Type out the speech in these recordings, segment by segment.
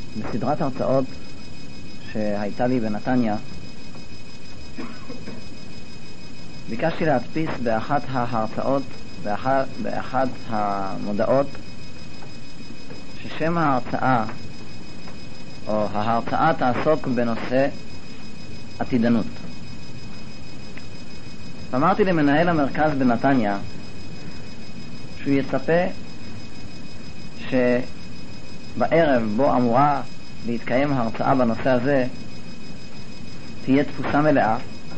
בסדרת הרצאות שהייתה לי בנתניה, ביקשתי להדפיס באחת ההרצאות, באחת המודעות, ששם ההרצאה או ההרצאה תעסוק בנושא עתידנות. אמרתי למנהל המרכז בנתניה שהוא יצפה שבערב בו אמורה להתקיים הרצאה בנושא הזה תהיה תפוסה מלאה,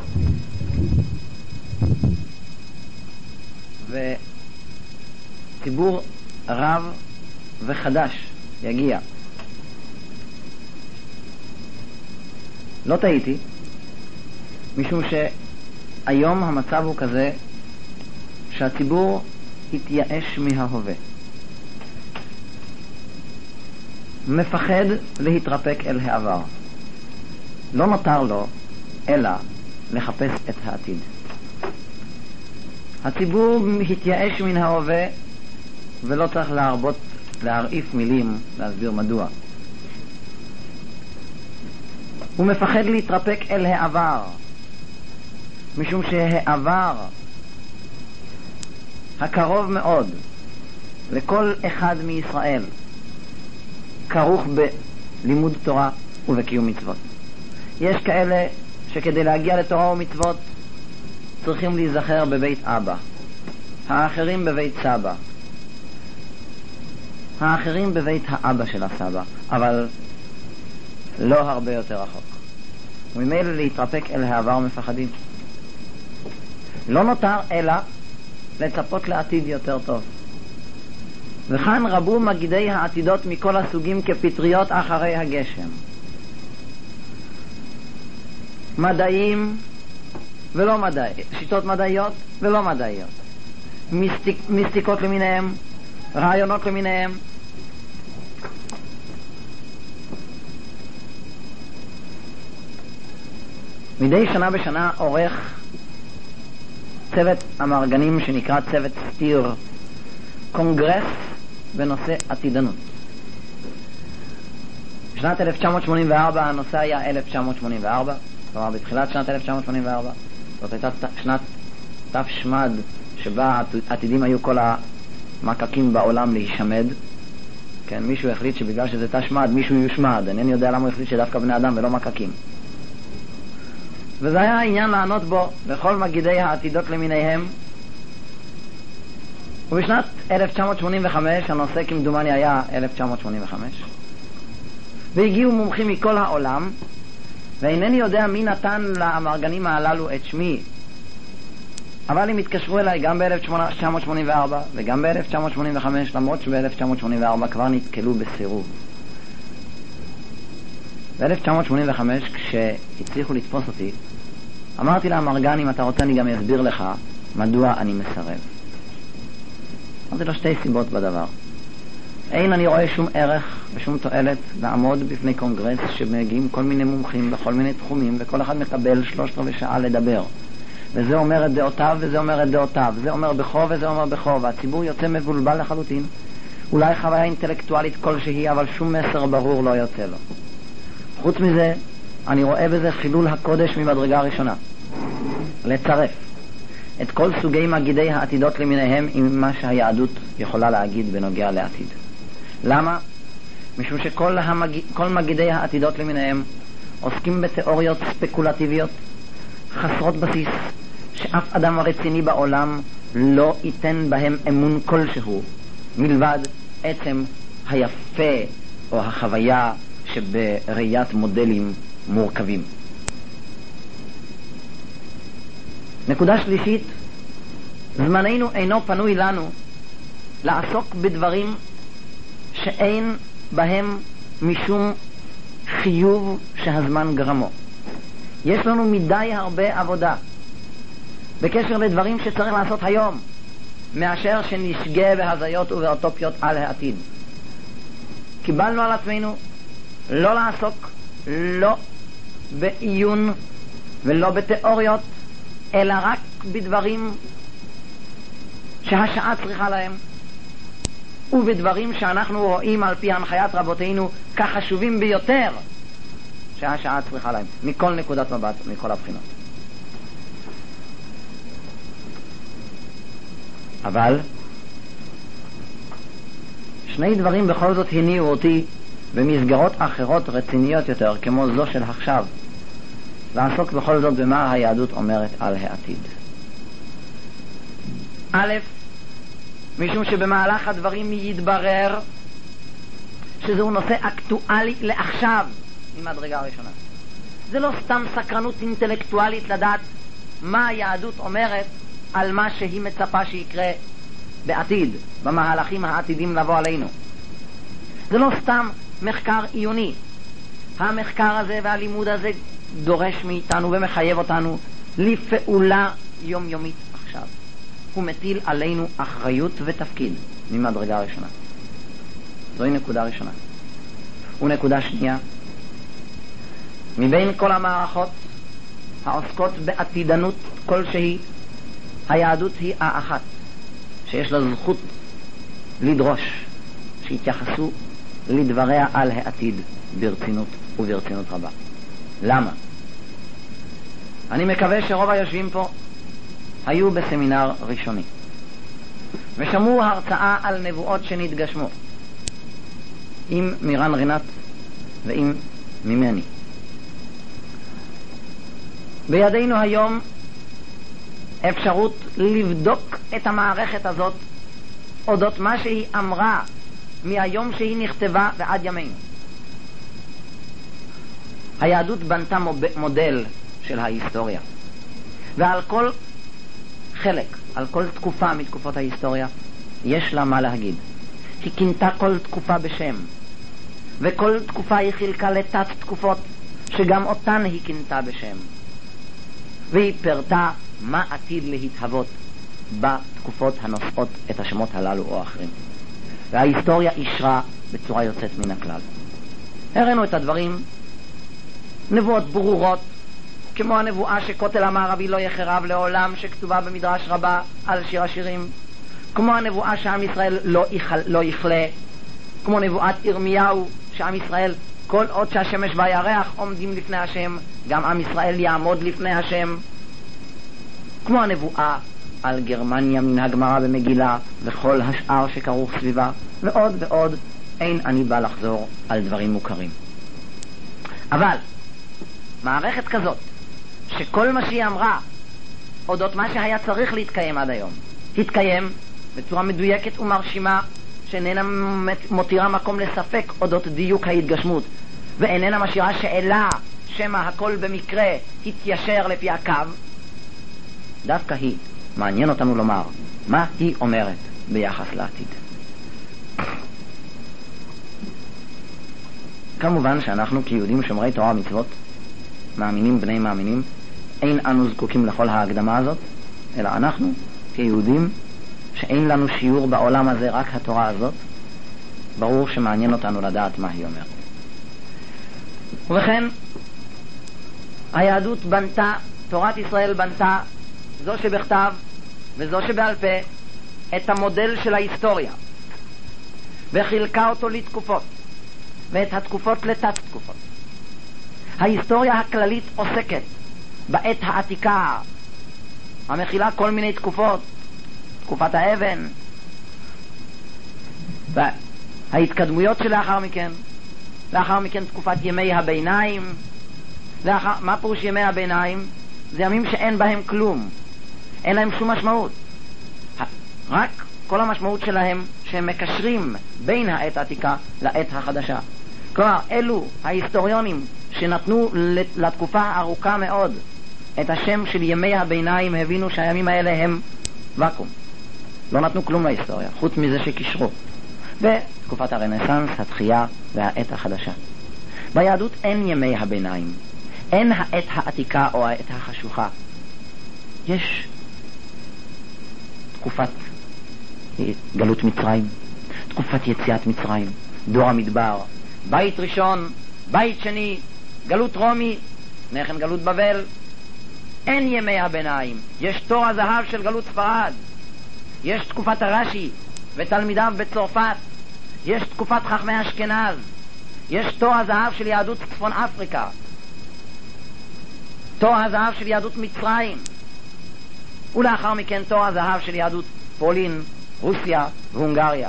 וציבור רב וחדש יגיע. לא טעיתי, משום שהיום המצב הוא כזה שהציבור התייאש מההווה, מפחד להתרפק אל העבר, לא נותר לו אלא לחפש את העתיד. הציבור התייאש מן ההווה, ולא צריך להרעיף מילים להסביר מדוע. הוא מפחד להתרפק אל העבר, משום שהעבר הקרוב מאוד לכל אחד מישראל כרוך בלימוד תורה ובקיום מצוות. יש כאלה שכדי להגיע לתורה ומצוות צריכים להיזכר בבית אבא, האחרים בבית סבא, האחרים בבית האבא של הסבא, אבל לא הרבה יותר רחוק. וממילא להתרפק אל העבר מפחדים. לא נותר אלא לצפות לעתיד יותר טוב. וכאן רבו מגידי העתידות מכל הסוגים כפטריות אחרי הגשם. מדעיים ולא מדעיים, שיטות מדעיות ולא מדעיות, מיסטיקות למיניהם, רעיונות למיניהם. מדי שנה בשנה עורך צוות המארגנים שנקרא צוות סטיר קונגרס בנושא עתידנות. בשנת 1984 הנושא היה 1984, כלומר בתחילת שנת 1984. זאת הייתה שנת תשמד שבה עתידים היו כל המקקים בעולם להישמד. כן, מישהו החליט שבגלל שזה תשמד מישהו יושמד. אינני יודע למה הוא החליט שדווקא בני אדם ולא מקקים. וזה היה העניין לענות בו לכל מגידי העתידות למיניהם. ובשנת 1985, הנושא כמדומני היה 1985, והגיעו מומחים מכל העולם, ואינני יודע מי נתן למארגנים הללו את שמי, אבל הם התקשרו אליי גם ב-1984 וגם ב-1985, למרות שב-1984 כבר נתקלו בסירוב. ב-1985 כשהצליחו לתפוס אותי, אמרתי למארגן, אם אתה רוצה אני גם אסביר לך מדוע אני מסרב. אמרתי לו שתי סיבות בדבר. אין אני רואה שום ערך ושום תועלת לעמוד בפני קונגרס שמגיעים כל מיני מומחים בכל מיני תחומים, וכל אחד מקבל 3/4 שעה לדבר, וזה אומר את דעותיו וזה אומר את דעותיו, זה אומר בכו וזה אומר בכו, והציבור יוצא מבולבל לחלוטין. אולי חוויה אינטלקטואלית כלשהי, אבל שום מסר ברור לא יוצא לו. חוץ מזה, אני רואה בזה חילול הקודש ממדרגה ראשונה, לצרף את כל סוגי מגידי העתידות למיניהם עם מה שהיהדות יכולה להגיד בנוגע לעתיד. למה? משום שכל מגידי העתידות למיניהם עוסקים בתיאוריות ספקולטיביות חסרות בסיס, שאף אדם רציני בעולם לא ייתן בהם אמון כלשהו מלבד עצם היפה או החוויה שבראיית מודלים מורכבים. נקודה שלישית, זמננו אינו פנוי לנו לעסוק בדברים שאין בהם משום חיוב שהזמן גרמו. יש לנו מדי הרבה עבודה בקשר לדברים שצריך לעשות היום, מאשר שנשגה בהזיות ובאוטופיות על העתיד. קיבלנו על עצמנו לא לעסוק לא בעיון ולא בתיאוריות, אלא רק בדברים שהשעה צריכה להם. ובדברים שאנחנו רואים על פי הנחיית רבותינו כחשובים ביותר שהשעה צריכה להם, מכל נקודת מבט, מכל הבחינות. אבל שני דברים בכל זאת הניעו אותי במסגרות אחרות רציניות יותר, כמו זו של עכשיו, לעסוק בכל זאת במה היהדות אומרת על העתיד. א', משום שבמהלך הדברים יתברר שזהו נושא אקטואלי לעכשיו ממדרגה ראשונה. זה לא סתם סקרנות אינטלקטואלית לדעת מה היהדות אומרת על מה שהיא מצפה שיקרה בעתיד, במהלכים העתידים לבוא עלינו. זה לא סתם מחקר עיוני. המחקר הזה והלימוד הזה דורש מאיתנו ומחייב אותנו לפעולה יומיומית עכשיו. הוא מטיל עלינו אחריות ותפקיד ממדרגה ראשונה. זוהי נקודה ראשונה. ונקודה שנייה, מבין כל המערכות העוסקות בעתידנות כלשהי, היהדות היא האחת שיש לה זכות לדרוש שיתייחסו לדבריה על העתיד ברצינות וברצינות רבה. למה? אני מקווה שרוב היושבים פה היו בסמינר ראשוני ושמעו הרצאה על נבואות שנתגשמו, עם מירן רינת ועם ממני. בידינו היום אפשרות לבדוק את המערכת הזאת אודות מה שהיא אמרה מהיום שהיא נכתבה ועד ימינו. היהדות בנתה מודל של ההיסטוריה, ועל כל חלק, על כל תקופה מתקופות ההיסטוריה יש לה מה להגיד. היא כינתה כל תקופה בשם, וכל תקופה היא חילקה לתת תקופות שגם אותן היא כינתה בשם, והיא פרטה מה עתיד להתהוות בתקופות הנושאות את השמות הללו או אחרים. וההיסטוריה אישרה בצורה יוצאת מן הכלל. הראינו את הדברים, נבואות ברורות, כמו הנבואה שכותל המערבי לא יחרב לעולם, שכתובה במדרש רבה על שיר השירים, כמו הנבואה שעם ישראל לא יכלה, כמו נבואת ירמיהו שעם ישראל כל עוד שהשמש והירח עומדים לפני השם, גם עם ישראל יעמוד לפני השם, כמו הנבואה על גרמניה מן הגמרא במגילה וכל השאר שכרוך סביבה, ועוד ועוד. אין אני בא לחזור על דברים מוכרים. אבל מערכת כזאת שכל מה שהיא אמרה אודות מה שהיה צריך להתקיים עד היום התקיים בצורה מדויקת ומרשימה, שאיננה מותירה מקום לספק אודות דיוק ההתגשמות, ואיננה משאירה שאלה שמא הכל במקרה התיישר לפי הקו, דווקא היא מעניין אותנו לומר מה היא אומרת ביחס לעתיד. כמובן שאנחנו כיהודים שומרי תורה ומצוות, מאמינים בני מאמינים, אין אנו זקוקים לכל ההקדמה הזאת, אלא אנחנו כיהודים שאין לנו שיעור בעולם הזה, רק התורה הזאת, ברור שמעניין אותנו לדעת מה היא אומרת. ובכן, היהדות בנתה, תורת ישראל בנתה, זו שבכתב וזו שבעל פה, את המודל של ההיסטוריה, וחילקה אותו לתקופות, ואת התקופות לתת תקופות. ההיסטוריה הכללית עוסקת בעת העתיקה, המכילה כל מיני תקופות, תקופת האבן, וההתקדמויות שלאחר מכן, לאחר מכן תקופת ימי הביניים. מה פירוש ימי הביניים? זה ימים שאין בהם כלום, אין להם שום משמעות, רק כל המשמעות שלהם שהם מקשרים בין העת העתיקה לעת החדשה. כלומר, אלו ההיסטוריונים שנתנו לתקופה הארוכה מאוד את השם של ימי הביניים הבינו שהימים האלה הם וקום, לא נתנו כלום להיסטוריה חוץ מזה שקישרו. ותקופת הרנסנס, התחייה והעת החדשה. ביהדות אין ימי הביניים, אין העת העתיקה או העת החשוכה. יש תקופת גלות מצרים, תקופת יציאת מצרים, דור המדבר, בית ראשון, בית שני, גלות רומי, נכן גלות בבל. אין ימי הביניים. יש תור הזהב של גלות ספרד, יש תקופת הרש"י, ותלמידיו בצרפת, יש תקופת חכמי אשכנז, יש תור הזהב של יהדות צפון אפריקה, תור הזהב של יהדות מצרים, ולאחר מכן תור הזהב של יהדות פולין, רוסיה והונגריה.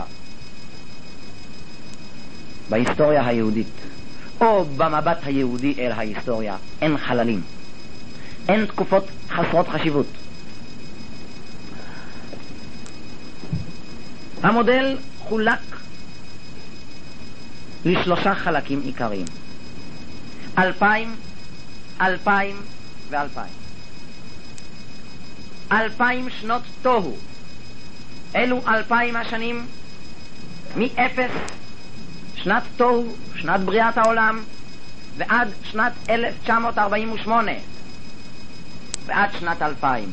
בהיסטוריה היהודית, או במבט היהודי אל ההיסטוריה, אין חללים, אין תקופות חסרות חשיבות. המודל חולק לשלושה חלקים עיקריים: 2000, 2000 ו-2000. 2000 שנות תוהו, אלו 2000 השנים מאפס, שנת תוהו, שנת בריאת העולם, ועד שנת 1948, ועד שנת 2000.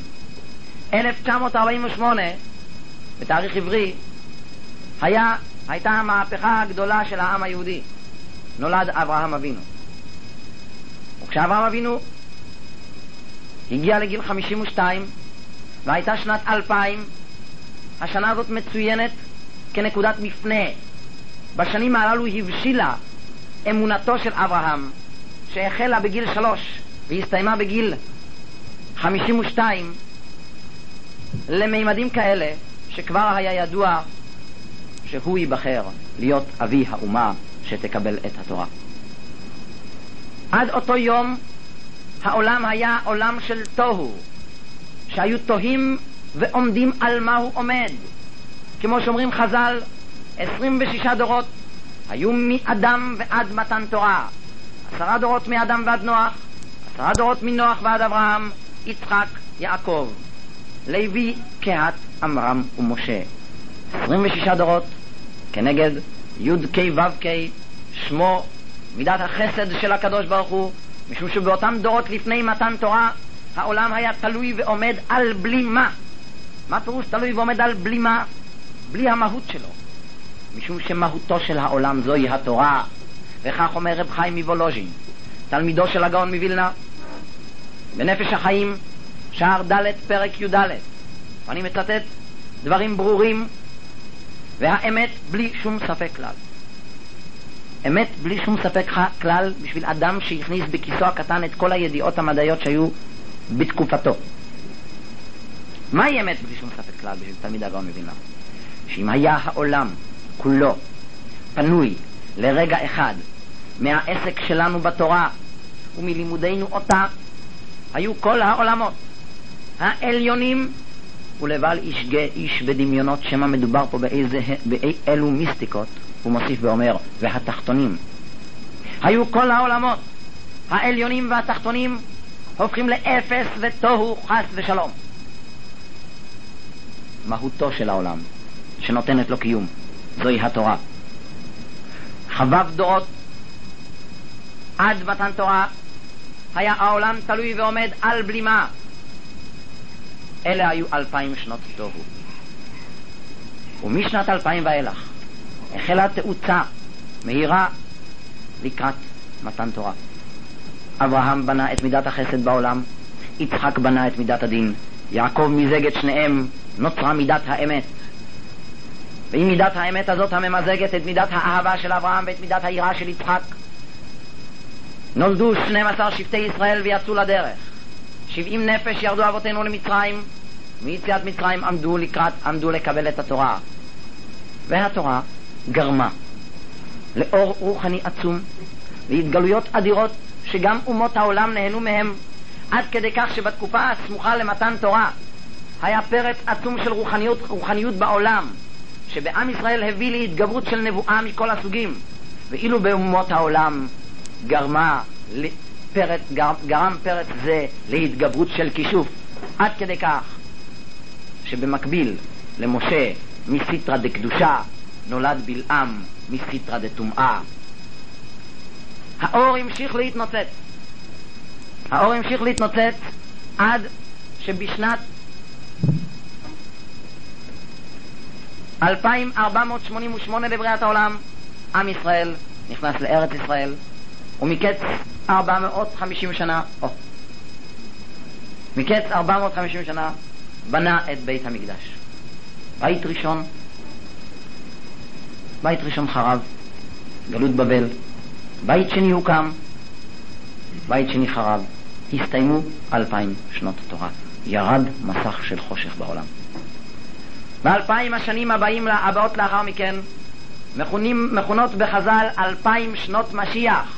1948 בתאריך עברי הייתה המהפכה הגדולה של העם היהודי. נולד אברהם אבינו, וכשאברהם אבינו הגיע לגיל 52 והייתה שנת 2000, השנה הזאת מצוינת כנקודת מפנה. בשנים הללו הבשילה אמונתו של אברהם, שהחלה בגיל 3 והסתיימה בגיל 52, לממדים כאלה שכבר היה ידוע שהוא ייבחר להיות אבי האומה שתקבל את התורה. עד אותו יום העולם היה עולם של תוהו, שהיו תוהים ועומדים על מה הוא עומד. כמו שאומרים חז"ל, 26 דורות היו מאדם ועד מתן תורה, 10 דורות מאדם ועד נוח, 10 דורות מנוח ועד אברהם, יצחק, יעקב, לוי, קהת, עמרם ומשה. 26 דורות כנגד י' כ' ו' כ', שמו מידת החסד של הקדוש ברוך הוא, משום שבאותם דורות לפני מתן תורה העולם היה תלוי ועומד על בלימה. מה פירוש תלוי ועומד על בלימה? בלי המהות שלו, משום שמהותו של העולם זוהי התורה. וכך אומר רב חיים מוולוז'ין, תלמידו של הגאון מווילנה, בנפש החיים, שער ד' פרק י"ד, ואני מצטט: דברים ברורים והאמת בלי שום ספק כלל. אמת בלי שום ספק כלל בשביל אדם שהכניס בכיסו הקטן את כל הידיעות המדעיות שהיו בתקופתו. מהי אמת בלי שום ספק כלל בשביל תלמיד הגאון מווילנה? שאם היה העולם כולו פנוי לרגע אחד מהעסק שלנו בתורה ומלימודנו אותה, היו כל העולמות העליונים, ולבל איש בדמיונות שמה מדובר פה באילו מיסטיקות, הוא מוסיף ואומר, והתחתונים. היו כל העולמות העליונים והתחתונים הופכים לאפס ותוהו חס ושלום. מהותו של העולם שנותנת לו קיום זוהי התורה. חבב דורות עד מתן תורה היה העולם תלוי ועומד על בלימה. אלה היו 2000 שנות תוהו, ומשנת 2000 ואילך החלה תאוצה מהירה לקראת מתן תורה. אברהם בנה את מידת החסד בעולם, יצחק בנה את מידת הדין, יעקב מיזג את שניהם, נוצרה מידת האמת. ועם מידת האמת הזאת הממזגת את מידת האהבה של אברהם ואת מידת היראה של יצחק, נולדו 12 שבטי ישראל ויצאו לדרך. 70 נפש ירדו אבותינו למצרים, מיציאת מצרים עמדו לקבל את התורה. והתורה גרמה לאור רוחני עצום והתגלויות אדירות שגם אומות העולם נהנו מהם, עד כדי כך שבתקופה הסמוכה למתן תורה היה פרץ עצום של רוחניות בעולם, שבעם ישראל הביא להתגברות של נבואה מכל הסוגים, ואילו באומות העולם גרם פרץ זה להתגברות של כישוף, עד כדי כך שבמקביל למשה מסיטרא דקדושה נולד בלעם מסיטרא דטומאה. האור המשיך להתנוצץ עד שבשנת 2488 לבריאת העולם עם ישראל נכנס לארץ ישראל, ומקץ 450 שנה בנה את בית המקדש. בית ראשון בית ראשון חרב, גלות בבל, בית שני הוקם, בית שני חרב, הסתיימו 2000 שנות תורה, ירד מסך של חושך בעולם. ב2000 השנים הבאות לאחר מכן מכונות בחז"ל 2000 שנות משיח.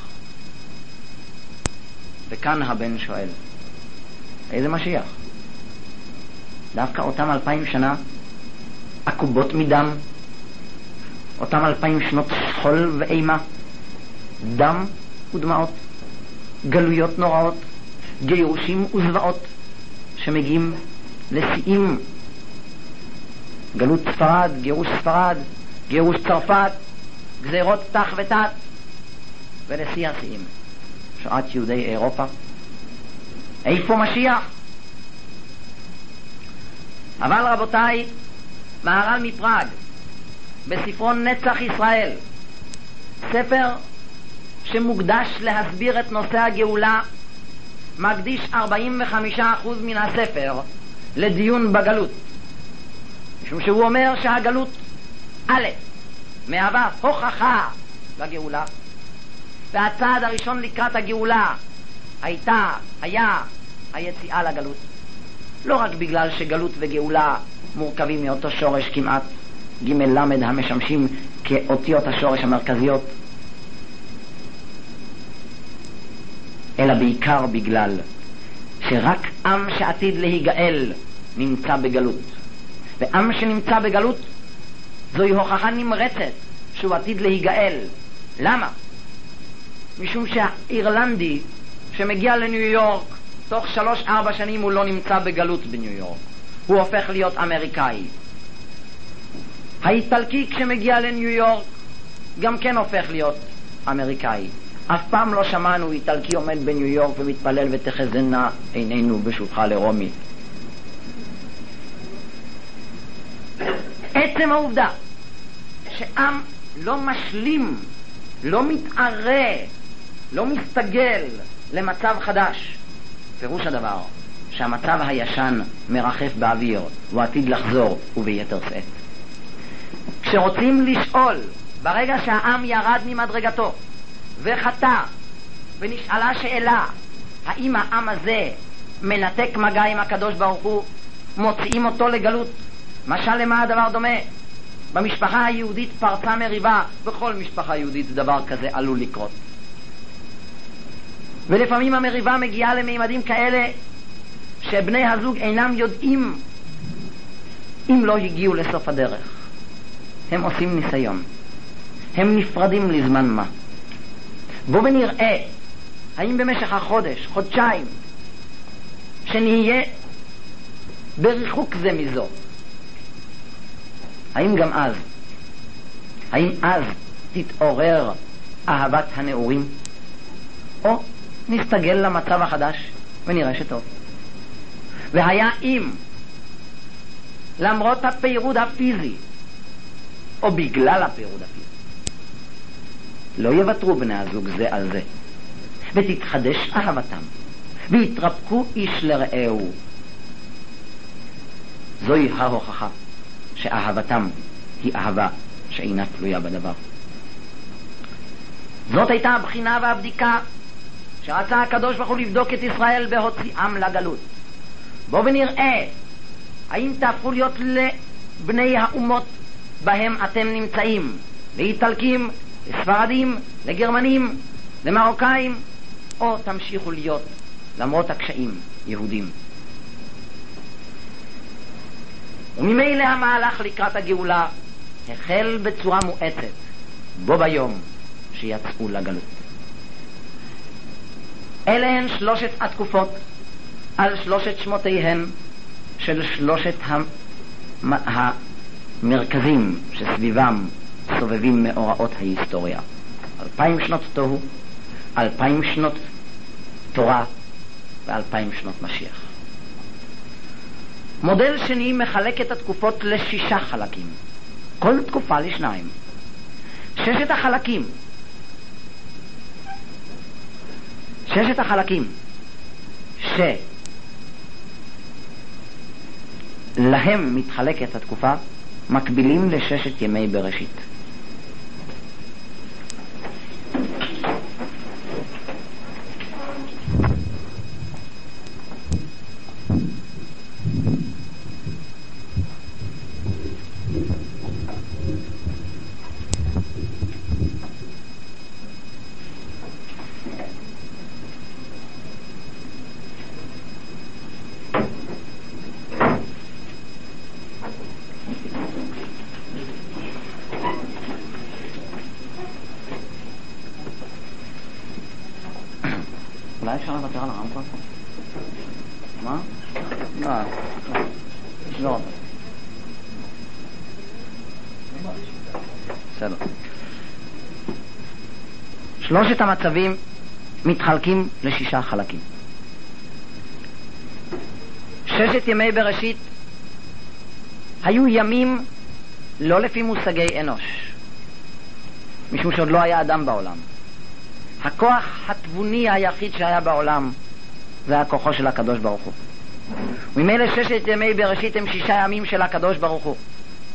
וכאן הבן שואל, איזה משיח? דווקא אותם 2000 שנה עקובות מדם, אותם 2000 שנות שכול ואימה, דם ודמעות, גלויות נוראות, גירושים וזוועות שמגיעים לשיאים. גלות ספרד, גירוש צרפת, גזירות תח ותת, ולשיא השיאים שואת יהודי אירופה. איפה משיח? אבל רבותיי, מהר"ל מפראג בספרו נצח ישראל, ספר שמוקדש להסביר את נושא הגאולה, מקדיש 45% מן הספר לדיון בגלות, משום שהוא אומר שהגלות א' מהווה הוכחה לגאולה, והצעד הראשון לקראת הגאולה היה היציאה לגלות, לא רק בגלל שגלות וגאולה מורכבים מאותו שורש כמעט ג' למד המשמשים כאותיות השורש המרכזיות, אלא בעיקר בגלל שרק עם שעתיד להיגאל נמצא בגלות, ועם שנמצא בגלות זוהי הוכחה נמרצת שהוא עתיד להיגאל. למה? משום שהאירלנדי שמגיע לניו יורק תוך 3-4 שנים הוא לא נמצא בגלות בניו יורק, הוא הופך להיות אמריקאי. האיטלקי כשמגיע לניו יורק גם כן הופך להיות אמריקאי. אף פעם לא שמענו איטלקי עומד בניו יורק ומתפלל ותחזינה עינינו בשובך לרומי. עצם העובדה שעם לא משלים, לא מתערה, לא מסתגל למצב חדש, פירוש הדבר שהמצב הישן מרחף באוויר, הוא עתיד לחזור וביתר שאת. כשרוצים לשאול, ברגע שהעם ירד ממדרגתו וחטא ונשאלה שאלה האם העם הזה מנתק מגע עם הקדוש ברוך הוא, מוציאים אותו לגלות, משל למה הדבר דומה? במשפחה היהודית פרצה מריבה, בכל משפחה יהודית דבר כזה עלול לקרות, ולפעמים המריבה מגיעה לממדים כאלה שבני הזוג אינם יודעים אם לא הגיעו לסוף הדרך. הם עושים ניסיון, הם נפרדים לזמן מה. בוא ונראה האם במשך החודש, חודשיים שנהיה בריחוק זה מזו, האם אז תתעורר אהבת הנעורים, או נסתגל למצב החדש ונראה שטוב. והיה אם למרות הפירוד הפיזי או בגלל הפירוד הפיזי לא יוותרו בני הזוג זה על זה, ותתחדש אהבתם ויתרפקו איש לרעהו, זוהי ההוכחה שאהבתם היא אהבה שאינה תלויה בדבר. זאת הייתה הבחינה והבדיקה שרצה הקדוש ברוך הוא לבדוק את ישראל בהוציאם לגלות. בואו ונראה האם תהפכו להיות לבני האומות בהם אתם נמצאים, לאיטלקים, לספרדים, לגרמנים, למרוקאים, או תמשיכו להיות למרות הקשיים יהודים. וממילא המהלך לקראת הגאולה החל בצורה מואצת בו ביום שיצאו לגלות. אלה הן 3 התקופות על 3 שמותיהן של 3 המרכזים שסביבם סובבים מאורעות ההיסטוריה. 2000 שנות תוהו, 2000 שנות תורה ו2000 שנות משיח. מודל שני מחלק את התקופות ל6 חלקים, כל תקופה ל2. 6 החלקים שלהם מתחלקת התקופה מקבילים ל6 ימי בראשית. אולי אפשר לוותר על הרמקול פה? מה? לא. בסדר. שלושת המצבים מתחלקים ל6 חלקים. 6 ימי בראשית היו ימים לא לפי מושגי אנוש, משום שעוד לא היה אדם בעולם. הכוח התבוני היחיד שהיה בעולם זה הכוחו של הקדוש ברוך הוא. וממילא 6 ימי בראשית הם 6 ימים של הקדוש ברוך הוא.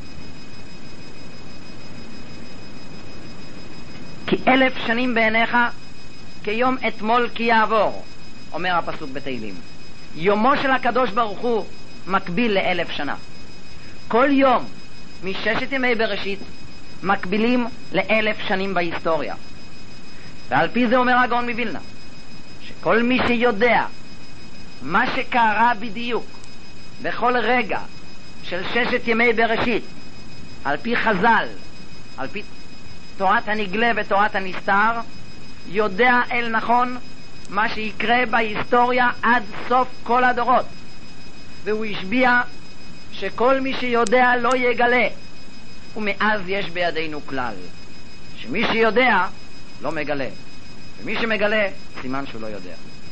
כי 1000 שנים בעיניך כיום אתמול כי יעבור, אומר הפסוק בתהילים. יומו של הקדוש ברוך הוא מקביל ל1000 שנה. כל יום מ6 ימי בראשית מקבילים ל1000 שנים בהיסטוריה. ועל פי זה אומר הגאון מווילנה, שכל מי שיודע מה שקרה בדיוק בכל רגע של 6 ימי בראשית, על פי חז"ל, על פי תורת הנגלה ותורת הנסתר, יודע אל נכון מה שיקרה בהיסטוריה עד סוף כל הדורות. והוא השביע שכל מי שיודע לא יגלה, ומאז יש בידינו כלל שמי שיודע לא מגלה, ומי שמגלה סימן שהוא לא יודע.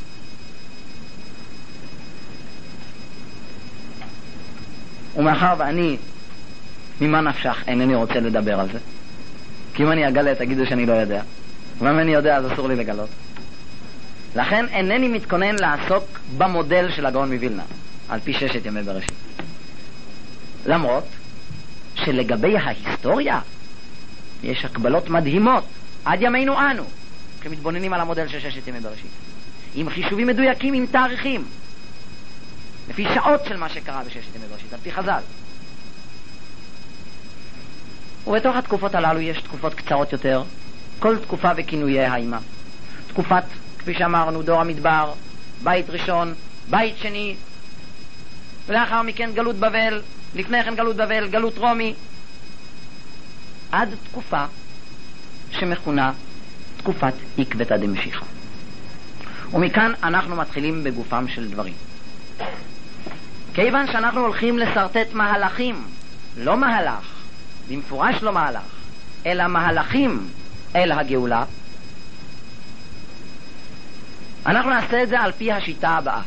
ומאחר ואני ממה נפשך אינני רוצה לדבר על זה, כי אם אני אגלה תגידו שאני לא יודע, ואם אני יודע אז אסור לי לגלות. לכן אינני מתכונן לעסוק במודל של הגאון מווילנה על פי 6 ימי בראשית, למרות שלגבי ההיסטוריה יש הקבלות מדהימות עד ימינו אנו כשמתבוננים על המודל של 6 ימי בראשית, עם חישובים מדויקים, עם תאריכים, לפי שעות של מה שקרה ב6 ימי בראשית, על פי חז"ל. ובתוך התקופות הללו יש תקופות קצרות יותר, כל תקופה וכינויי האימה. תקופת, כפי שאמרנו, דור המדבר, בית ראשון, בית שני, ולאחר מכן גלות בבל, לפני כן גלות בבל, גלות רומי, עד תקופה שמכונה תקופת עקבתא דמשיחא. ומכאן אנחנו מתחילים בגופם של דברים. כיוון שאנחנו הולכים לסרטט מהלכים, לא מהלך, במפורש לא מהלך, אלא מהלכים אל הגאולה, אנחנו נעשה את זה על פי השיטה הבאה.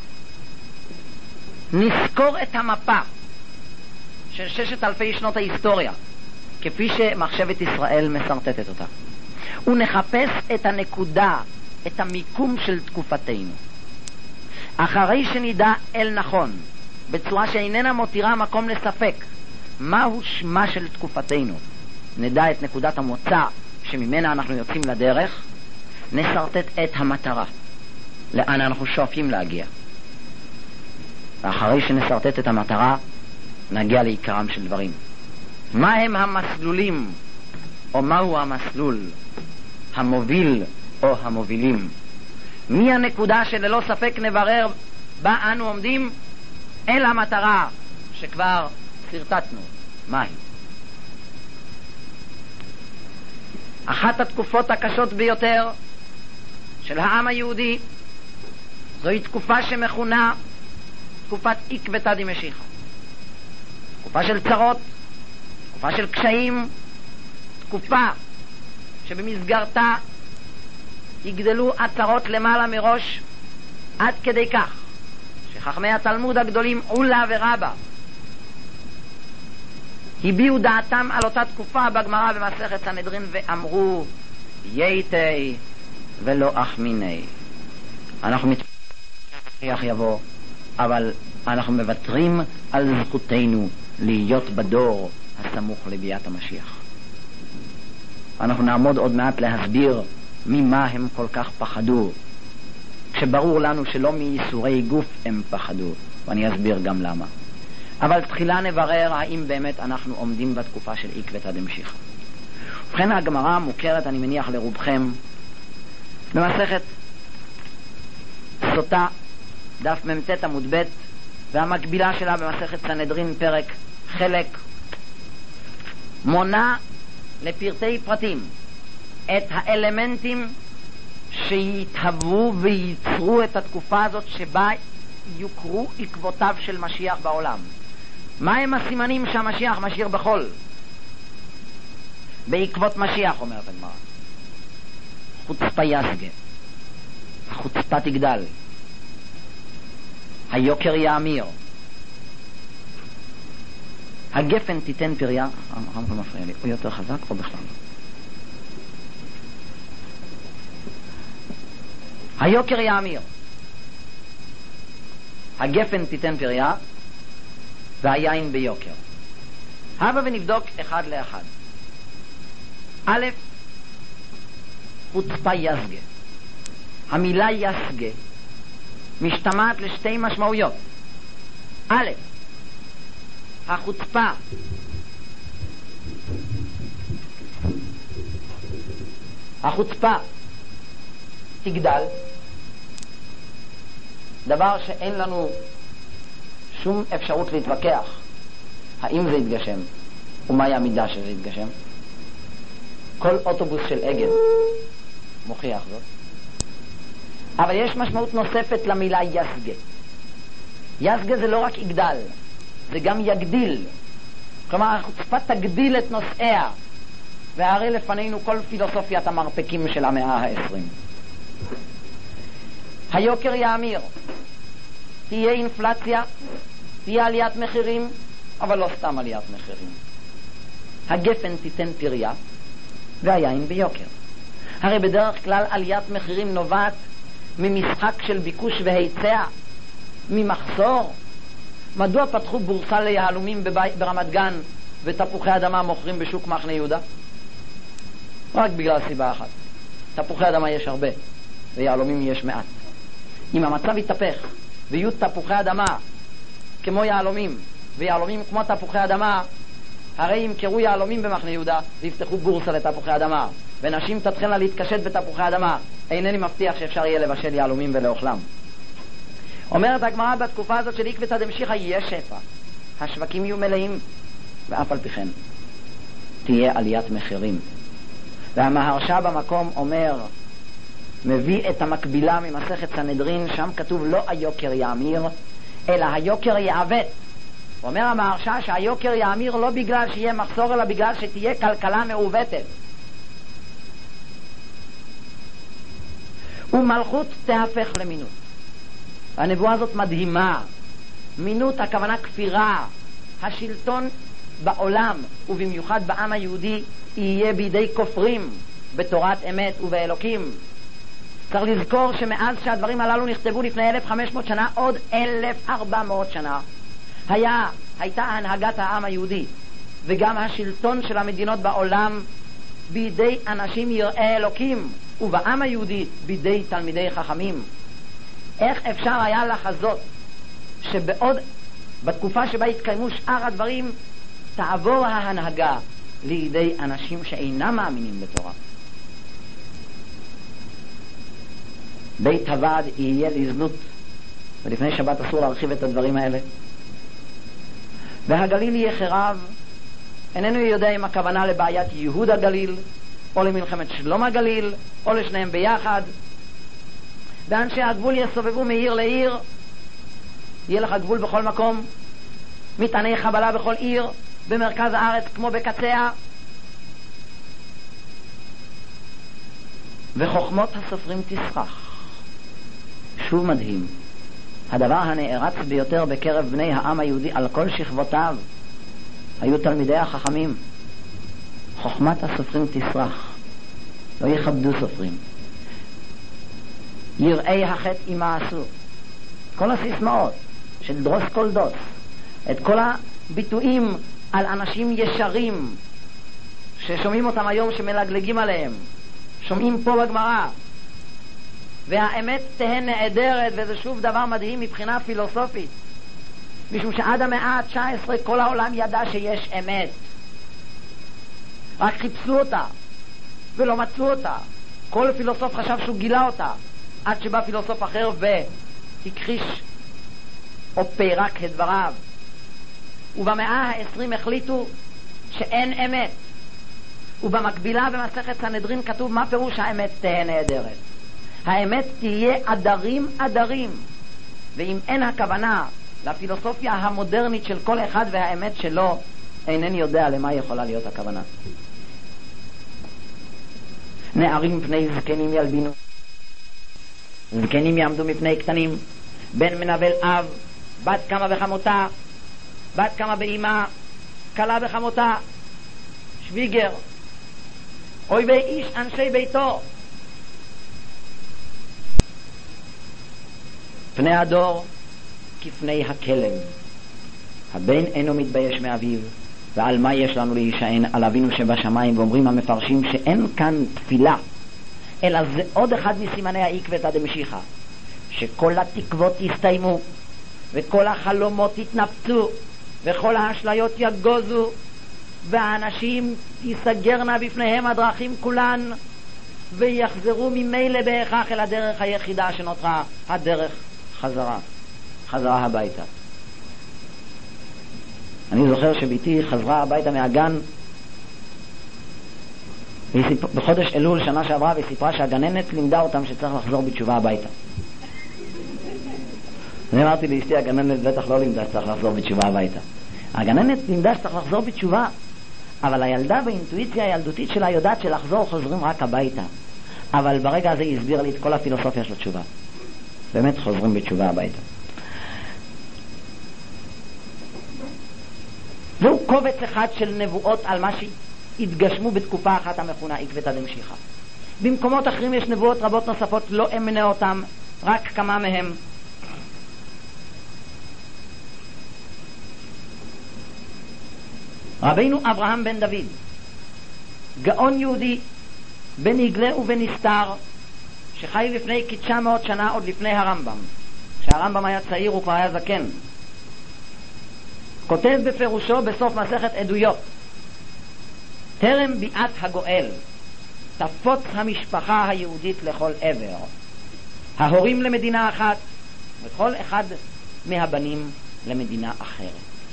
נזכור את המפה של 6,000 שנות ההיסטוריה כפי שמחשבת ישראל מסרטטת אותה, ונחפש את הנקודה, את המיקום של תקופתנו. אחרי שנדע אל נכון בצורה שאיננה מותירה מקום לספק מהו שמה של תקופתנו, נדע את נקודת המוצא שממנה אנחנו יוצאים לדרך, נסרטט את המטרה, לאן אנחנו שואפים להגיע. ואחרי שנסרטט את המטרה נגיע לעיקרם של דברים. מה הם המסלולים, או מהו המסלול המוביל או המובילים? מי הנקודה שללא ספק נברר בה אנו עומדים אל המטרה שכבר סרטטנו מהי. אחת התקופות הקשות ביותר של העם היהודי זוהי תקופה שמכונה תקופת עקבתא דמשיחא, תקופה של צרות, תקופה של קשיים, תקופה שבמסגרתה יגדלו הצרות למעלה מראש, עד כדי כך שחכמי התלמוד הגדולים עולה ורבה הביעו דעתם על אותה תקופה בגמרא במסכת סנהדרין ואמרו ייתי ולא אחמיני. אנחנו מתחיח יבוא, אבל אנחנו מוותרים על זכותנו להיות בדור הסמוך לביאת המשיח. אנחנו נעמוד עוד מעט להסביר ממה הם כל כך פחדו, כשברור לנו שלא מייסורי גוף הם פחדו, ואני אסביר גם למה. אבל תחילה נברר האם באמת אנחנו עומדים בתקופה של עקבתא דמשיחא. ובכן, הגמרא מוכרת, אני מניח, לרובכם במסכת סוטה, דף מ"ט עמוד ב', והמקבילה שלה במסכת סנהדרין פרק חלק, מונה לפרטי פרטים את האלמנטים שיתהוו וייצרו את התקופה הזאת שבה יוכרו עקבותיו של משיח בעולם. מהם הסימנים שהמשיח משאיר בחול? בעקבות משיח, אומרת הגמרא, חוצפה יסגה, החוצפה תגדל, היוקר יאמיר, הגפן תיתן פריה. הרמקול מפריע לי, הוא יותר חזק או בכלל? היוקר יאמיר, הגפן תיתן פריה, והיין ביוקר. הבה ונבדוק אחד לאחד. א', חוצפה יסגה. המילה יסגה משתמעת לשתי משמעויות. א', החוצפה תגדל, דבר שאין לנו שום אפשרות להתווכח האם זה יתגשם ומהי המידה שזה יתגשם. כל אוטובוס של אגד מוכיח זאת. אבל יש משמעות נוספת למילה יסגה. יסגה זה לא רק יגדל, זה גם יגדיל. כלומר, החוצפה תגדיל את נושאיה, והרי לפנינו כל פילוסופיית המרפקים של המאה ה-20. היוקר יאמיר, תהיה אינפלציה, תהיה עליית מחירים, אבל לא סתם עליית מחירים. הגפן תיתן פריה, והיין ביוקר. הרי בדרך כלל עליית מחירים נובעת ממשחק של ביקוש והיצע, ממחסור. מדוע פתחו בורסה ליהלומים ברמת גן ותפוחי אדמה מוכרים בשוק מחנה יהודה? רק בגלל סיבה אחת, תפוחי אדמה יש הרבה ויהלומים יש מעט. אם המצב יתהפך ויהיו תפוחי אדמה כמו יהלומים ויהלומים כמו תפוחי אדמה, הרי ימכרו יהלומים במחנה יהודה ויפתחו בורסה לתפוחי אדמה, ונשים תתחלנה להתקשט בתפוחי אדמה. אינני מבטיח שאפשר יהיה לבשל יהלומים ולאוכלם. אומרת הגמרא, בתקופה הזאת של עקבתא דמשיחא יש שפע, השווקים יהיו מלאים, ואף על פי כן תהיה עליית מחירים. והמהרש"א במקום אומר, מביא את המקבילה ממסכת סנהדרין, שם כתוב לא היוקר יאמיר אלא היוקר יעוות. אומר המהרש"א שהיוקר יאמיר לא בגלל שיהיה מחסור אלא בגלל שתהיה כלכלה מעוותת. ומלכות תהפך למינות. הנבואה הזאת מדהימה. מינות הכוונה כפירה. השלטון בעולם ובמיוחד בעם היהודי יהיה בידי כופרים בתורת אמת ובאלוקים. צריך לזכור שמאז שהדברים הללו נכתבו לפני 1500 שנה, עוד 1400 שנה הייתה הנהגת העם היהודי וגם השלטון של המדינות בעולם בידי אנשים יראי אלוקים, ובעם היהודי בידי תלמידי חכמים. איך אפשר היה לחזות שבעוד בתקופה שבה התקיימו שאר הדברים תעבור ההנהגה לידי אנשים שאינם מאמינים בתורה? בית הוועד יהיה לזנות, ולפני שבת אסור להרחיב את הדברים האלה. והגליל יהיה חרב. איננו יודע אם הכוונה לבעיית ייהוד הגליל או למלחמת שלום הגליל או לשניהם ביחד. ואנשי הגבול יסובבו מעיר לעיר, יהיה לך גבול בכל מקום, מטעני חבלה בכל עיר, במרכז הארץ כמו בקציה. וחוכמות הסופרים תסחח. שוב מדהים, הדבר הנערץ ביותר בקרב בני העם היהודי על כל שכבותיו היו תלמידי החכמים. חוכמת הסופרים תסרח, לא יכבדו סופרים. יראי החטא ימאסו. כל הסיסמאות של דרוס כל דוס, את כל הביטויים על אנשים ישרים ששומעים אותם היום, שמלגלגים עליהם, שומעים פה בגמרא, והאמת תהא נעדרת. וזה שוב דבר מדהים מבחינה פילוסופית, משום שעד המאה ה-19 כל העולם ידע שיש אמת, רק חיפשו אותה ולא מצאו אותה. כל פילוסוף חשב שהוא גילה אותה, עד שבא פילוסוף אחר והכחיש או פירק את דבריו. ובמאה ה-20 החליטו שאין אמת, ובמקבילה במסכת סנהדרין כתוב מה פירוש האמת תהא נעדרת. האמת תהיה עדרים עדרים, ואם אין הכוונה לפילוסופיה המודרנית של כל אחד והאמת שלו, אינני יודע למה יכולה להיות הכוונה. נערים מפני זקנים ילבינו, זקנים יעמדו מפני קטנים, בן מנבל אב, בת כמה בחמותה, בת כמה באמא, קלה בחמותה, שוויגר, אויבי איש אנשי ביתו. פני הדור כפני הכלב, הבן אינו מתבייש מאביו, ועל מה יש לנו להישען? על אבינו שבשמיים. ואומרים המפרשים שאין כאן תפילה, אלא זה עוד אחד מסימני העקבתא דמשיחא, שכל התקוות יסתיימו, וכל החלומות יתנפצו, וכל האשליות יגוזו, והאנשים יסגרנה בפניהם הדרכים כולן, ויחזרו ממילא בהכרח אל הדרך היחידה שנותרה, הדרך חזרה הביתה. אני זוכר שביתי חזרה הביתה מהגן בחודש אלול שנה שעברה, והיא סיפרה שהגננת לימדה אותם שצריך לחזור בתשובה הביתה. אני אמרתי לאשתי, הגננת בטח לא לימדה שצריך לחזור בתשובה הביתה. הגננת לימדה שצריך לחזור בתשובה, אבל הילדה באינטואיציה הילדותית שלה יודעת שלחזור חוזרים רק הביתה. אבל ברגע הזה היא הסבירה לי את כל הפילוסופיה של התשובה. באמת חוזרים בתשובה הביתה. זהו קובץ אחד של נבואות על מה שהתגשמו בתקופה אחת המכונה עקבתא דמשיחא. במקומות אחרים יש נבואות רבות נוספות, לא אמנה אותם, רק כמה מהם. רבינו אברהם בן דוד, גאון יהודי, בנגלה ובנסתר, שחי לפני כ-900 שנה עוד לפני הרמב"ם. כשהרמב"ם היה צעיר הוא כבר היה זקן. כותב בפירושו בסוף מסכת עדויות, טרם ביאת הגואל תפוץ המשפחה היהודית לכל עבר, ההורים למדינה אחת וכל אחד מהבנים למדינה אחרת.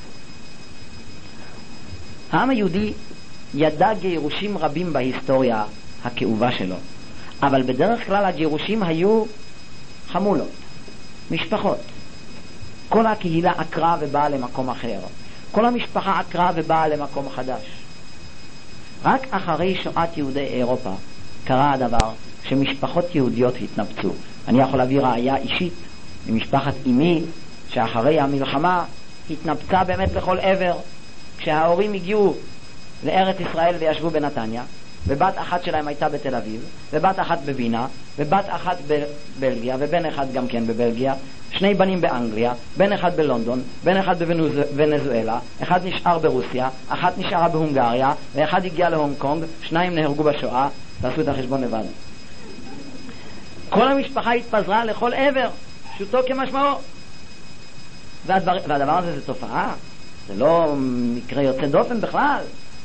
העם היהודי ידע גירושים רבים בהיסטוריה הכאובה שלו, אבל בדרך כלל הגירושים היו חמולות, משפחות. כל הקהילה עקרה ובאה למקום אחר, כל המשפחה עקרה ובאה למקום חדש. רק אחרי שואת יהודי אירופה קרה הדבר שמשפחות יהודיות התנפצו. אני יכול להביא ראיה אישית ממשפחת אמי, שאחרי המלחמה התנפצה באמת לכל עבר. כשההורים הגיעו לארץ ישראל וישבו בנתניה, ובת אחת שלהם הייתה בתל אביב, ובת אחת בווינה, ובת אחת בבלגיה, ובן אחד גם כן בבלגיה, שני בנים באנגליה, בן אחד בלונדון, בן אחד בוונזואלה, אחד נשאר ברוסיה, אחת נשארה בהונגריה, ואחד הגיע להונג קונג, שניים נהרגו בשואה. תעשו את החשבון לבד. כל המשפחה התפזרה לכל עבר, פשוטו כמשמעו. והדבר הזה זה תופעה, זה לא מקרה יוצא דופן בכלל.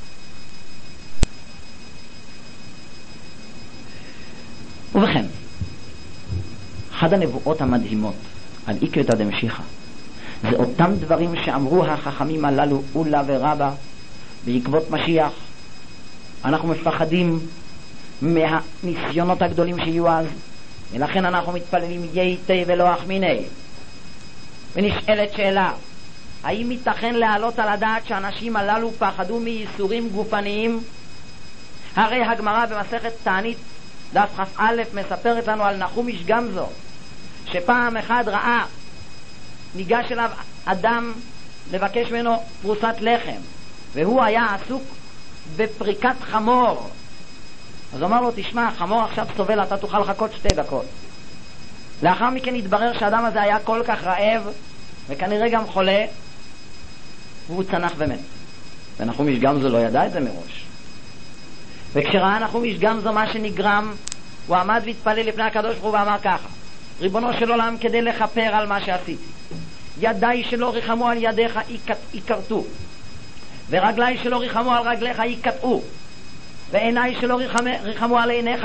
ובכן, אחד הנבואות המדהימות על עקבתא דמשיחא זה אותם דברים שאמרו החכמים הללו אולה ורבא בעקבות משיח. אנחנו מפחדים מהניסיונות הגדולים שיהיו אז, ולכן אנחנו מתפללים ייתי ולא אחמיני. ונשאלת שאלה, האם ייתכן להעלות על הדעת שאנשים הללו פחדו מייסורים גופניים? הרי הגמרא במסכת תענית דף כ"א מספרת לנו על נחום איש גמזו, שפעם אחד ראה, ניגש אליו אדם לבקש ממנו פרוסת לחם, והוא היה עסוק בפריקת חמור. אז אמר לו, תשמע, חמור עכשיו סובל, אתה תוכל לחכות 2 דקות. לאחר מכן התברר שהאדם הזה היה כל כך רעב וכנראה גם חולה, והוא צנח ומת. ונחום איש גמזו לא ידע את זה מראש. וכשראה נחום איש גמזו מה שנגרם, הוא עמד והתפלל לפני הקדוש ברוך הוא ואמר ככה: ריבונו של עולם, כדי לכפר על מה שעשיתי, ידיי שלא ריחמו על ידיך יקרתו, ורגליי שלא ריחמו על רגליך יקטעו, ועיניי שלא ריחמו על עיניך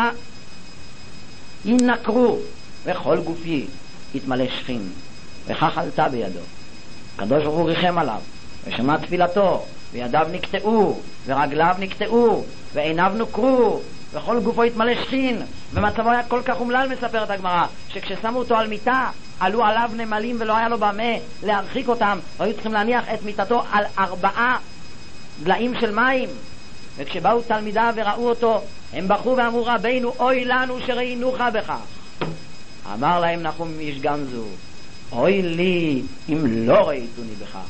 ינקרו, וכל גופי יתמלא שכין. וכך עלתה בידו. הקדוש ברוך הוא ריחם עליו ושמע תפילתו, וידיו נקטעו ורגליו נקטעו ועיניו נוקרו וכל גופו התמלא שכין, ומצבו היה כל כך אומלל, מספרת הגמרא, שכששמו אותו על מיטה, עלו עליו נמלים ולא היה לו במה להרחיק אותם, והיו צריכים להניח את מיטתו על 4 דליים של מים. וכשבאו תלמידיו וראו אותו, הם בכו ואמרו, רבינו, אוי לנו שראינוך בכך. אמר להם נחום איש גמזו, אוי לי אם לא ראיתוני בכך.